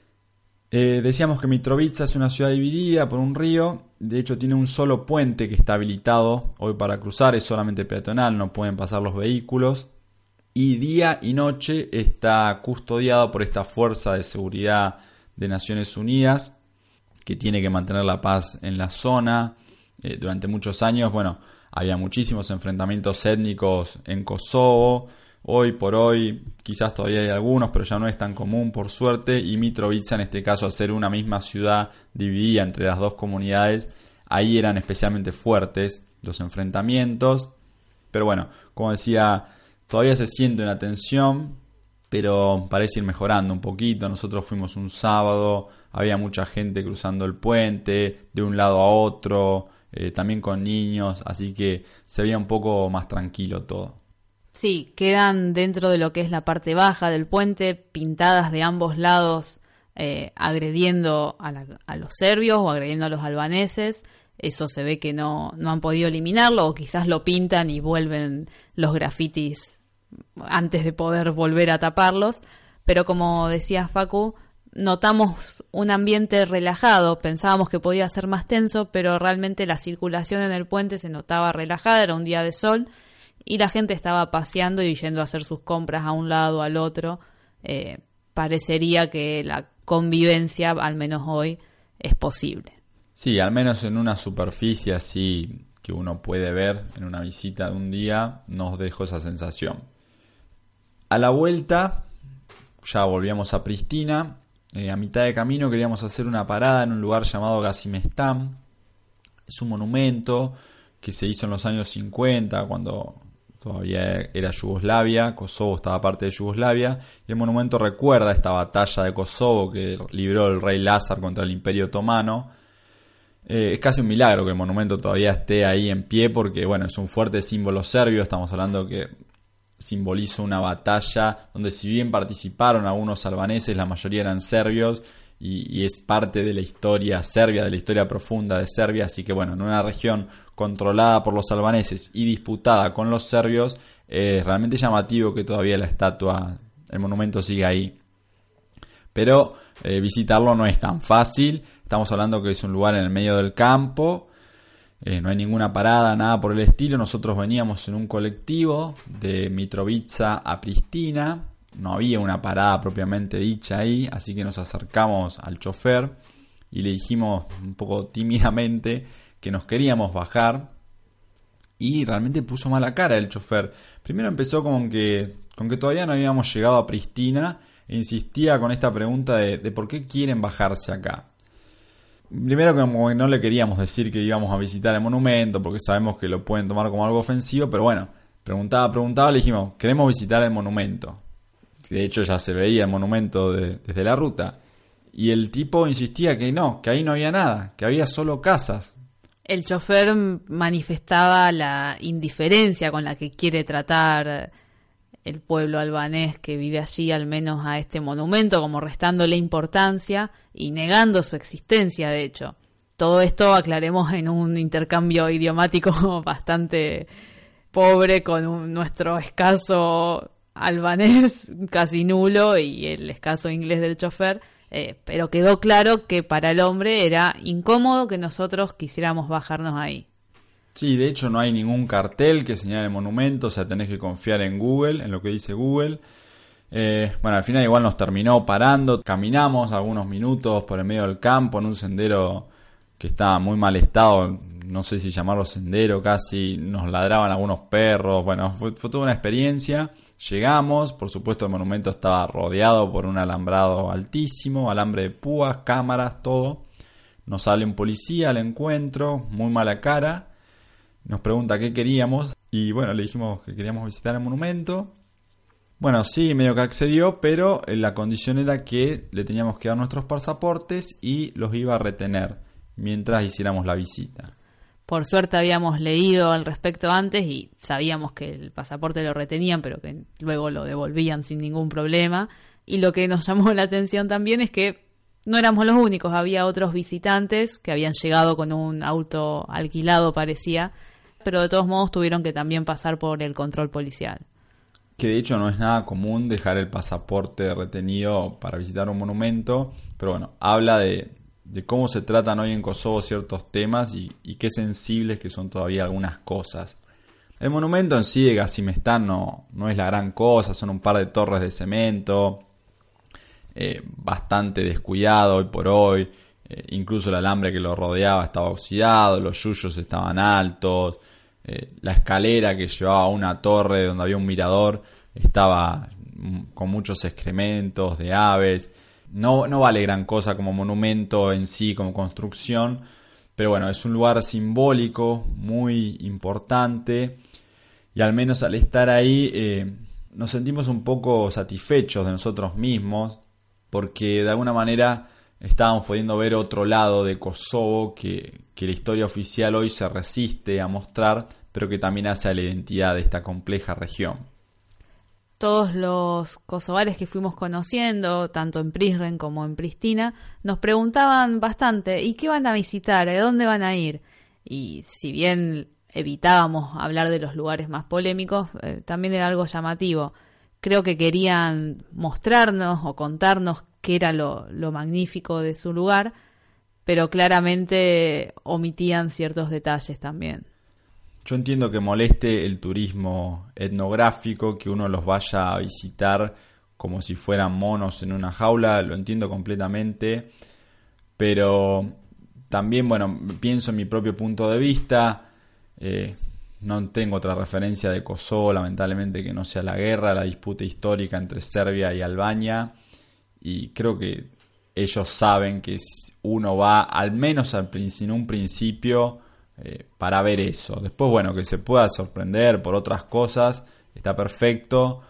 Eh, decíamos que Mitrovica es una ciudad dividida por un río, de hecho tiene un solo puente que está habilitado hoy para cruzar, es solamente peatonal, no pueden pasar los vehículos, y día y noche está custodiado por esta fuerza de seguridad de Naciones Unidas que tiene que mantener la paz en la zona. Eh, durante muchos años, bueno, había muchísimos enfrentamientos étnicos en Kosovo. Hoy por hoy quizás todavía hay algunos, pero ya no es tan común, por suerte, y Mitrovica, en este caso, al ser una misma ciudad dividida entre las dos comunidades, ahí eran especialmente fuertes los enfrentamientos. Pero bueno, como decía, todavía se siente una tensión, pero parece ir mejorando un poquito. Nosotros fuimos un sábado, había mucha gente cruzando el puente de un lado a otro, eh, también con niños, así que se veía un poco más tranquilo todo. Sí, quedan dentro de lo que es la parte baja del puente, pintadas de ambos lados, eh, agrediendo a, la, a los serbios o agrediendo a los albaneses. Eso se ve que no, no han podido eliminarlo, o quizás lo pintan y vuelven los grafitis antes de poder volver a taparlos. Pero como decía Facu, notamos un ambiente relajado. Pensábamos que podía ser más tenso, pero realmente la circulación en el puente se notaba relajada, era un día de sol. Y la gente estaba paseando y yendo a hacer sus compras a un lado, al otro. Eh, parecería que la convivencia, al menos hoy, es posible. Sí, al menos en una superficie así que uno puede ver en una visita de un día, nos dejó esa sensación. A la vuelta, ya volvíamos a Pristina. Eh, a mitad de camino queríamos hacer una parada en un lugar llamado Gazimestán. Es un monumento que se hizo en los años cincuenta, cuando todavía era Yugoslavia, Kosovo estaba parte de Yugoslavia, y el monumento recuerda esta batalla de Kosovo que libró el rey Lázar contra el Imperio Otomano. Eh, es casi un milagro que el monumento todavía esté ahí en pie, porque bueno, es un fuerte símbolo serbio. Estamos hablando que simboliza una batalla donde, si bien participaron algunos albaneses, la mayoría eran serbios, y, y es parte de la historia serbia, de la historia profunda de Serbia. Así que bueno, en una región controlada por los albaneses y disputada con los serbios, es realmente llamativo que todavía la estatua, el monumento sigue ahí. Pero eh, visitarlo no es tan fácil. Estamos hablando que es un lugar en el medio del campo, eh, no hay ninguna parada, nada por el estilo. Nosotros veníamos en un colectivo de Mitrovica a Pristina, no había una parada propiamente dicha ahí, así que nos acercamos al chofer y le dijimos un poco tímidamente que nos queríamos bajar, y realmente puso mala cara el chofer. Primero empezó con que, con que todavía no habíamos llegado a Pristina e insistía con esta pregunta de, de por qué quieren bajarse acá. Primero, como que no le queríamos decir que íbamos a visitar el monumento, porque sabemos que lo pueden tomar como algo ofensivo, pero bueno, preguntaba, preguntaba, le dijimos, queremos visitar el monumento. De hecho ya se veía el monumento de, desde la ruta. Y el tipo insistía que no, que ahí no había nada, que había solo casas. El chofer manifestaba la indiferencia con la que quiere tratar el pueblo albanés que vive allí, al menos a este monumento, como restándole importancia y negando su existencia, de hecho. Todo esto, aclaremos, en un intercambio idiomático bastante pobre, con un, nuestro escaso albanés casi nulo y el escaso inglés del chofer. Eh, pero quedó claro que para el hombre era incómodo que nosotros quisiéramos bajarnos ahí. Sí, de hecho no hay ningún cartel que señale el monumento, o sea, tenés que confiar en Google, en lo que dice Google. Eh, bueno, al final igual nos terminó parando, caminamos algunos minutos por el medio del campo en un sendero que estaba muy mal estado, no sé si llamarlo sendero, casi nos ladraban algunos perros. Bueno, fue, fue toda una experiencia. Llegamos, por supuesto el monumento estaba rodeado por un alambrado altísimo, alambre de púas, cámaras, todo. Nos sale un policía al encuentro, muy mala cara, nos pregunta qué queríamos y bueno, le dijimos que queríamos visitar el monumento. Bueno, sí, medio que accedió, pero la condición era que le teníamos que dar nuestros pasaportes y los iba a retener mientras hiciéramos la visita. Por suerte habíamos leído al respecto antes y sabíamos que el pasaporte lo retenían, pero que luego lo devolvían sin ningún problema. Y lo que nos llamó la atención también es que no éramos los únicos, había otros visitantes que habían llegado con un auto alquilado, parecía, pero de todos modos tuvieron que también pasar por el control policial. Que de hecho no es nada común dejar el pasaporte retenido para visitar un monumento, pero bueno, habla de, de cómo se tratan hoy en Kosovo ciertos temas y, y qué sensibles que son todavía algunas cosas. El monumento en sí de Gazimestán no, no es la gran cosa, son un par de torres de cemento, eh, bastante descuidado hoy por hoy, eh, incluso el alambre que lo rodeaba estaba oxidado, los yuyos estaban altos, eh, la escalera que llevaba a una torre donde había un mirador estaba con muchos excrementos de aves. No, no vale gran cosa como monumento en sí, como construcción, pero bueno, es un lugar simbólico muy importante y al menos al estar ahí eh, nos sentimos un poco satisfechos de nosotros mismos porque de alguna manera estábamos pudiendo ver otro lado de Kosovo que, que la historia oficial hoy se resiste a mostrar, pero que también hace a la identidad de esta compleja región. Todos los kosovares que fuimos conociendo, tanto en Prizren como en Pristina, nos preguntaban bastante, ¿y qué van a visitar? ¿A dónde van a ir? Y si bien evitábamos hablar de los lugares más polémicos, eh, también era algo llamativo. Creo que querían mostrarnos o contarnos qué era lo, lo magnífico de su lugar, pero claramente omitían ciertos detalles también. Yo entiendo que moleste el turismo etnográfico, que uno los vaya a visitar como si fueran monos en una jaula, lo entiendo completamente, pero también, bueno, pienso en mi propio punto de vista, eh, no tengo otra referencia de Kosovo, lamentablemente, que no sea la guerra, la disputa histórica entre Serbia y Albania, y creo que ellos saben que uno va, al menos al, en un principio, Eh, para ver eso. Después, bueno, que se pueda sorprender por otras cosas, está perfecto,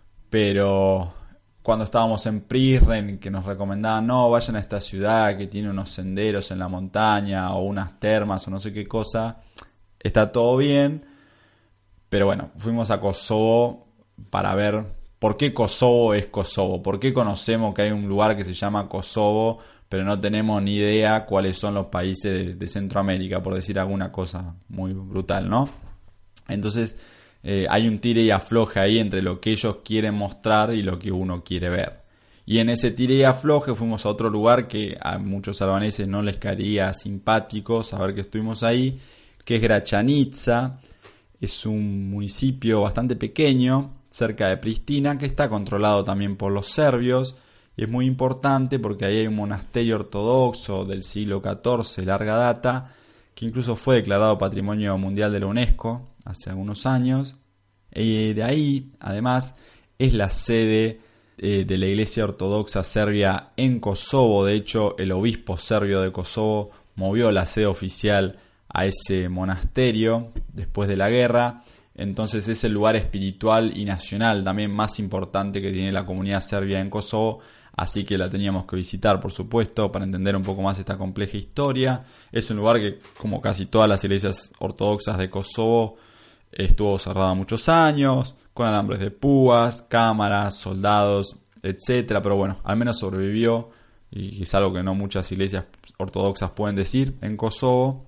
pero cuando estábamos en Prizren, que nos recomendaban, no, vayan a esta ciudad que tiene unos senderos en la montaña, o unas termas, o no sé qué cosa, está todo bien, pero bueno, fuimos a Kosovo para ver por qué Kosovo es Kosovo, por qué conocemos que hay un lugar que se llama Kosovo, pero no tenemos ni idea cuáles son los países de, de Centroamérica, por decir alguna cosa muy brutal, ¿no? Entonces eh, hay un tire y afloje ahí entre lo que ellos quieren mostrar y lo que uno quiere ver. Y en ese tire y afloje fuimos a otro lugar que a muchos albaneses no les caería simpático saber que estuvimos ahí, que es Gračanica. Es un municipio bastante pequeño, cerca de Pristina, que está controlado también por los serbios. Y es muy importante porque ahí hay un monasterio ortodoxo del siglo catorce, larga data, que incluso fue declarado Patrimonio Mundial de la UNESCO hace algunos años. Y de ahí, además, es la sede eh, de la Iglesia Ortodoxa Serbia en Kosovo. De hecho, el obispo serbio de Kosovo movió la sede oficial a ese monasterio después de la guerra. Entonces es el lugar espiritual y nacional también más importante que tiene la comunidad serbia en Kosovo. Así que la teníamos que visitar, por supuesto, para entender un poco más esta compleja historia. Es un lugar que, como casi todas las iglesias ortodoxas de Kosovo, estuvo cerrada muchos años, con alambres de púas, cámaras, soldados, etcétera. Pero bueno, al menos sobrevivió, y es algo que no muchas iglesias ortodoxas pueden decir en Kosovo.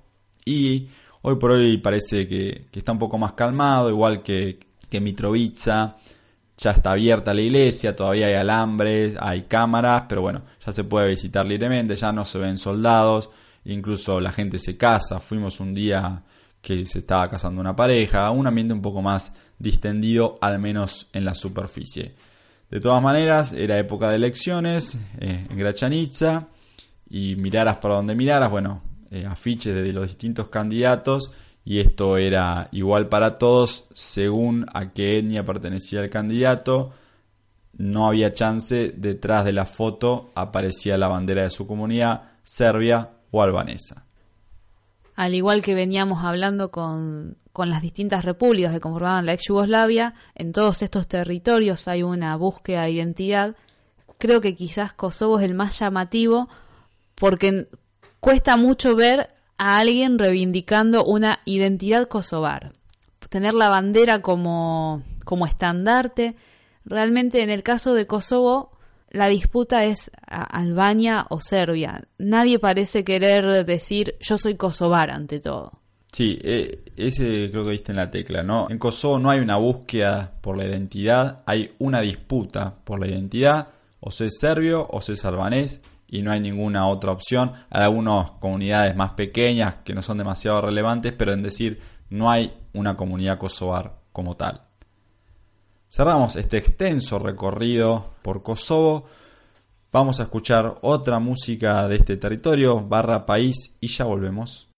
Y hoy por hoy parece que, que está un poco más calmado, igual que, que Mitrovica. Ya está abierta la iglesia, todavía hay alambres, hay cámaras, pero bueno, ya se puede visitar libremente, ya no se ven soldados, incluso la gente se casa. Fuimos un día que se estaba casando una pareja, un ambiente un poco más distendido, al menos en la superficie. De todas maneras, era época de elecciones eh, en Gračanica, y miraras para donde miraras, bueno, eh, afiches de los distintos candidatos. Y esto era igual para todos, según a qué etnia pertenecía el candidato. No había chance, detrás de la foto aparecía la bandera de su comunidad, serbia o albanesa. Al igual que veníamos hablando con, con las distintas repúblicas que conformaban la ex Yugoslavia, en todos estos territorios hay una búsqueda de identidad. Creo que quizás Kosovo es el más llamativo porque cuesta mucho ver a alguien reivindicando una identidad kosovar. Tener la bandera como, como estandarte. Realmente en el caso de Kosovo la disputa es a Albania o Serbia. Nadie parece querer decir yo soy kosovar ante todo. Sí, eh, ese creo que diste en la tecla, ¿no? En Kosovo no hay una búsqueda por la identidad, hay una disputa por la identidad. O se es serbio o se es albanés y no hay ninguna otra opción. Hay algunas comunidades más pequeñas que no son demasiado relevantes, pero en decir no hay una comunidad kosovar como tal. Cerramos este extenso recorrido por Kosovo. Vamos a escuchar otra música de este territorio, barra país, y ya volvemos.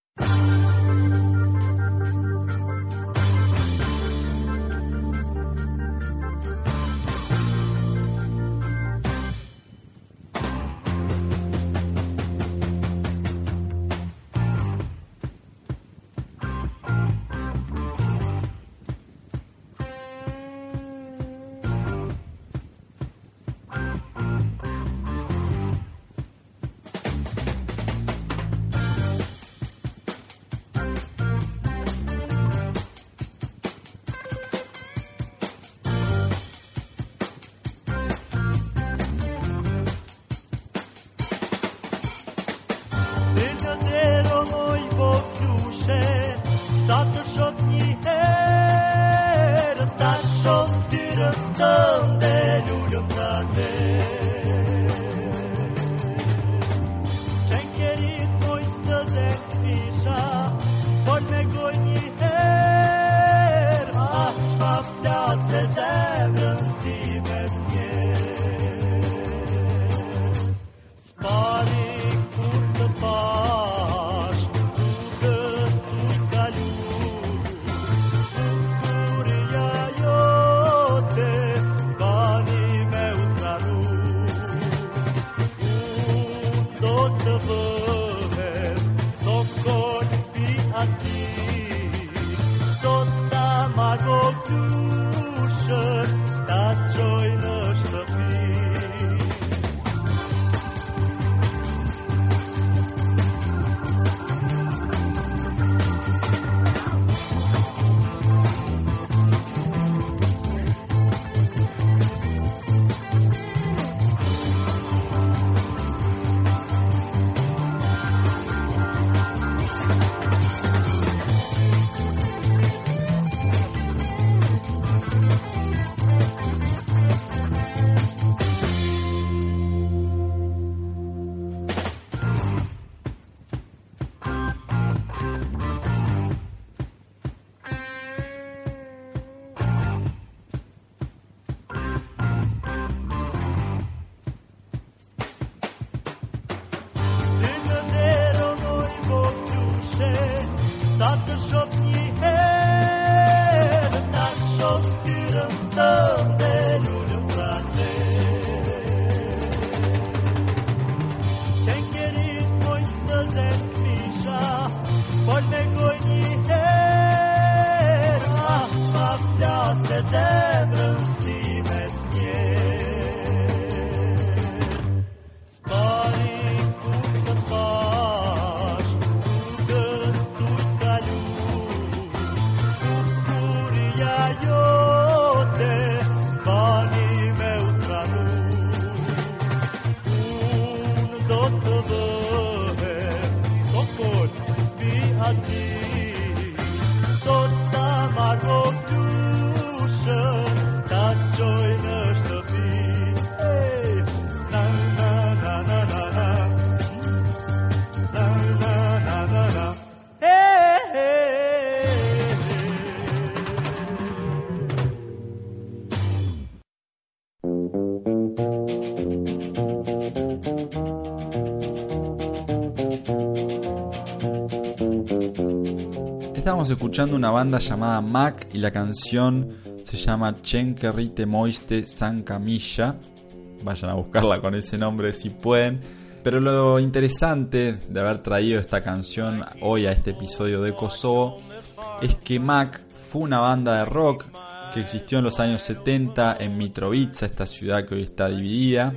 Estamos escuchando una banda llamada Mac y la canción se llama Chenkerrite Moiste San Camilla. Vayan a buscarla con ese nombre si pueden. Pero lo interesante de haber traído esta canción hoy a este episodio de Kosovo es que Mac fue una banda de rock que existió en los años setenta en Mitrovica, esta ciudad que hoy está dividida,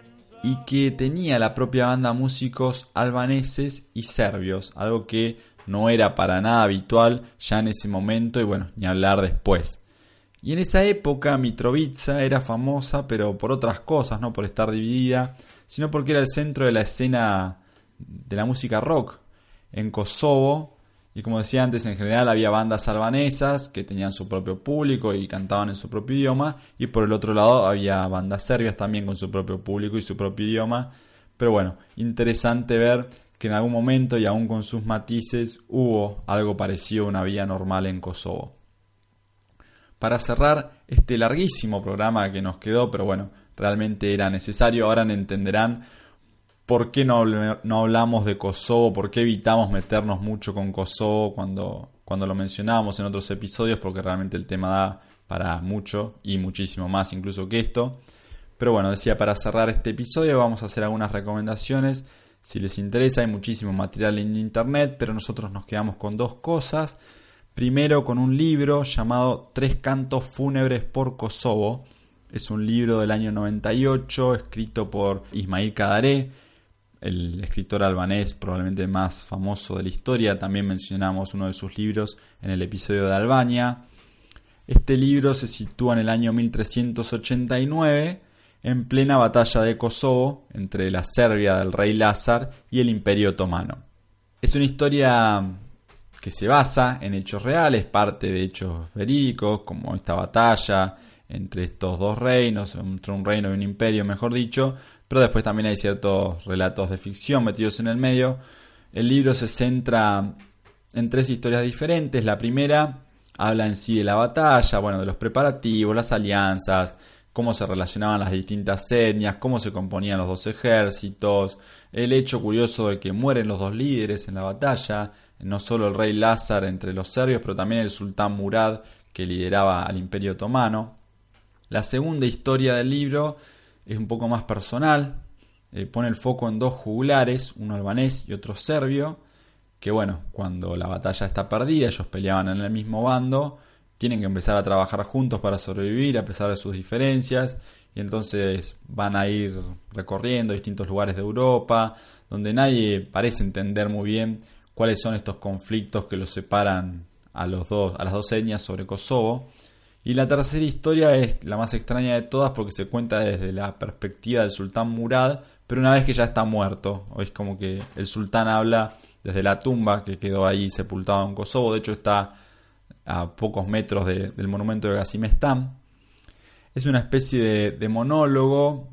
y que tenía la propia banda músicos albaneses y serbios, algo que no era para nada habitual ya en ese momento y bueno, ni hablar después. Y en esa época Mitrovica era famosa, pero por otras cosas, no por estar dividida, sino porque era el centro de la escena de la música rock en Kosovo. Y como decía antes, en general había bandas albanesas que tenían su propio público y cantaban en su propio idioma. Y por el otro lado había bandas serbias también con su propio público y su propio idioma. Pero bueno, interesante ver que en algún momento, y aún con sus matices, hubo algo parecido a una vida normal en Kosovo. Para cerrar este larguísimo programa que nos quedó, pero bueno, realmente era necesario, ahora entenderán por qué no, no hablamos de Kosovo, por qué evitamos meternos mucho con Kosovo cuando, cuando lo mencionábamos en otros episodios, porque realmente el tema da para mucho y muchísimo más incluso que esto. Pero bueno, decía, para cerrar este episodio vamos a hacer algunas recomendaciones. Si les interesa, hay muchísimo material en internet, pero nosotros nos quedamos con dos cosas. Primero, con un libro llamado Tres cantos fúnebres por Kosovo. Es un libro del año noventa y ocho, escrito por Ismail Kadare, el escritor albanés probablemente más famoso de la historia. También mencionamos uno de sus libros en el episodio de Albania. Este libro se sitúa en el año mil trescientos ochenta y nueve, en plena batalla de Kosovo, entre la Serbia del rey Lázar y el Imperio Otomano. Es una historia que se basa en hechos reales, parte de hechos verídicos, como esta batalla entre estos dos reinos, entre un reino y un imperio, mejor dicho, pero después también hay ciertos relatos de ficción metidos en el medio. El libro se centra en tres historias diferentes. La primera habla en sí de la batalla, bueno, de los preparativos, las alianzas, cómo se relacionaban las distintas etnias, cómo se componían los dos ejércitos, el hecho curioso de que mueren los dos líderes en la batalla, no solo el rey Lázar entre los serbios, pero también el sultán Murad, que lideraba al Imperio Otomano. La segunda historia del libro es un poco más personal, eh, pone el foco en dos juglares, uno albanés y otro serbio, que bueno, cuando la batalla está perdida, ellos peleaban en el mismo bando, tienen que empezar a trabajar juntos para sobrevivir a pesar de sus diferencias, y entonces van a ir recorriendo distintos lugares de Europa, donde nadie parece entender muy bien cuáles son estos conflictos que los separan a, los dos, a las dos etnias sobre Kosovo. Y la tercera historia es la más extraña de todas porque se cuenta desde la perspectiva del sultán Murad, pero una vez que ya está muerto. Es como que el sultán habla desde la tumba que quedó ahí sepultado en Kosovo. De hecho está a pocos metros de, del monumento de Gazimestán. Es una especie de, de monólogo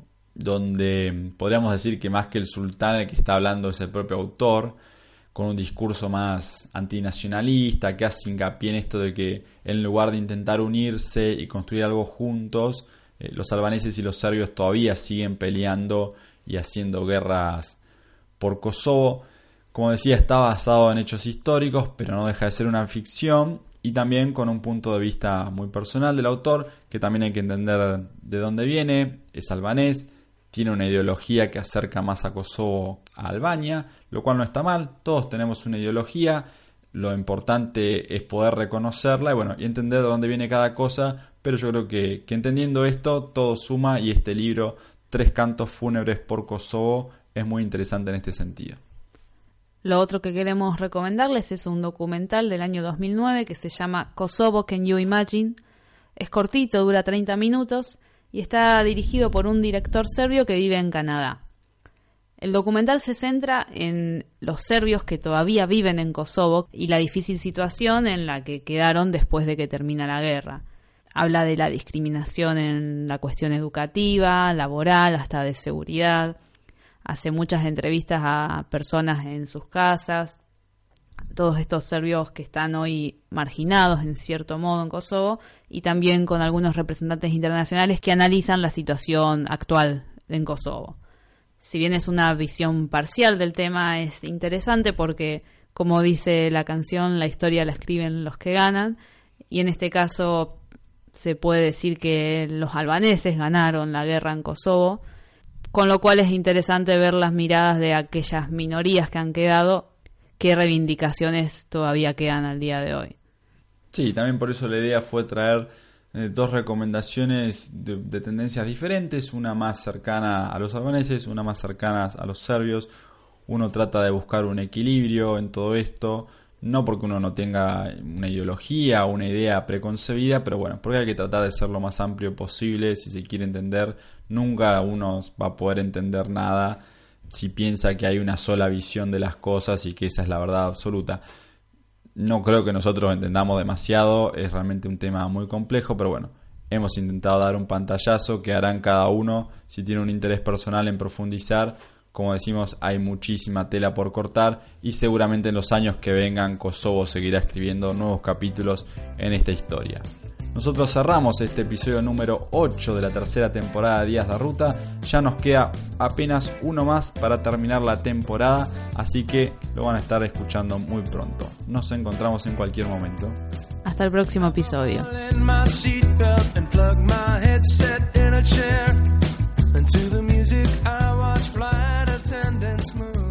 donde podríamos decir que más que el sultán el que está hablando es el propio autor, con un discurso más antinacionalista, que hace hincapié en esto de que en lugar de intentar unirse y construir algo juntos, eh, los albaneses y los serbios todavía siguen peleando y haciendo guerras por Kosovo. Como decía, está basado en hechos históricos, pero no deja de ser una ficción, y también con un punto de vista muy personal del autor, que también hay que entender de dónde viene. Es albanés, tiene una ideología que acerca más a Kosovo a Albania, lo cual no está mal. Todos tenemos una ideología, lo importante es poder reconocerla y bueno, y entender de dónde viene cada cosa, pero yo creo que, que entendiendo esto todo suma, y este libro, Tres cantos fúnebres por Kosovo, es muy interesante en este sentido. Lo otro que queremos recomendarles es un documental del año dos mil nueve que se llama Kosovo Can You Imagine. Es cortito, dura treinta minutos y está dirigido por un director serbio que vive en Canadá. El documental se centra en los serbios que todavía viven en Kosovo y la difícil situación en la que quedaron después de que termina la guerra. Habla de la discriminación en la cuestión educativa, laboral, hasta de seguridad. Hace muchas entrevistas a personas en sus casas, todos estos serbios que están hoy marginados en cierto modo en Kosovo, y también con algunos representantes internacionales que analizan la situación actual en Kosovo. Si bien es una visión parcial del tema, es interesante porque, como dice la canción, la historia la escriben los que ganan, y en este caso se puede decir que los albaneses ganaron la guerra en Kosovo, con lo cual es interesante ver las miradas de aquellas minorías que han quedado, qué reivindicaciones todavía quedan al día de hoy. Sí, también por eso la idea fue traer eh, dos recomendaciones de, de tendencias diferentes, una más cercana a los albaneses, una más cercana a los serbios. Uno trata de buscar un equilibrio en todo esto, no porque uno no tenga una ideología o una idea preconcebida, pero bueno, porque hay que tratar de ser lo más amplio posible. Si se quiere entender, nunca uno va a poder entender nada si piensa que hay una sola visión de las cosas y que esa es la verdad absoluta. No creo que nosotros entendamos demasiado, es realmente un tema muy complejo, pero bueno, hemos intentado dar un pantallazo que harán cada uno si tiene un interés personal en profundizar. Como decimos, hay muchísima tela por cortar y seguramente en los años que vengan Kosovo seguirá escribiendo nuevos capítulos en esta historia. Nosotros cerramos este episodio número ocho de la tercera temporada de Días de Ruta. Ya nos queda apenas uno más para terminar la temporada, así que lo van a estar escuchando muy pronto. Nos encontramos en cualquier momento. Hasta el próximo episodio. To the music I watch flight attendants move.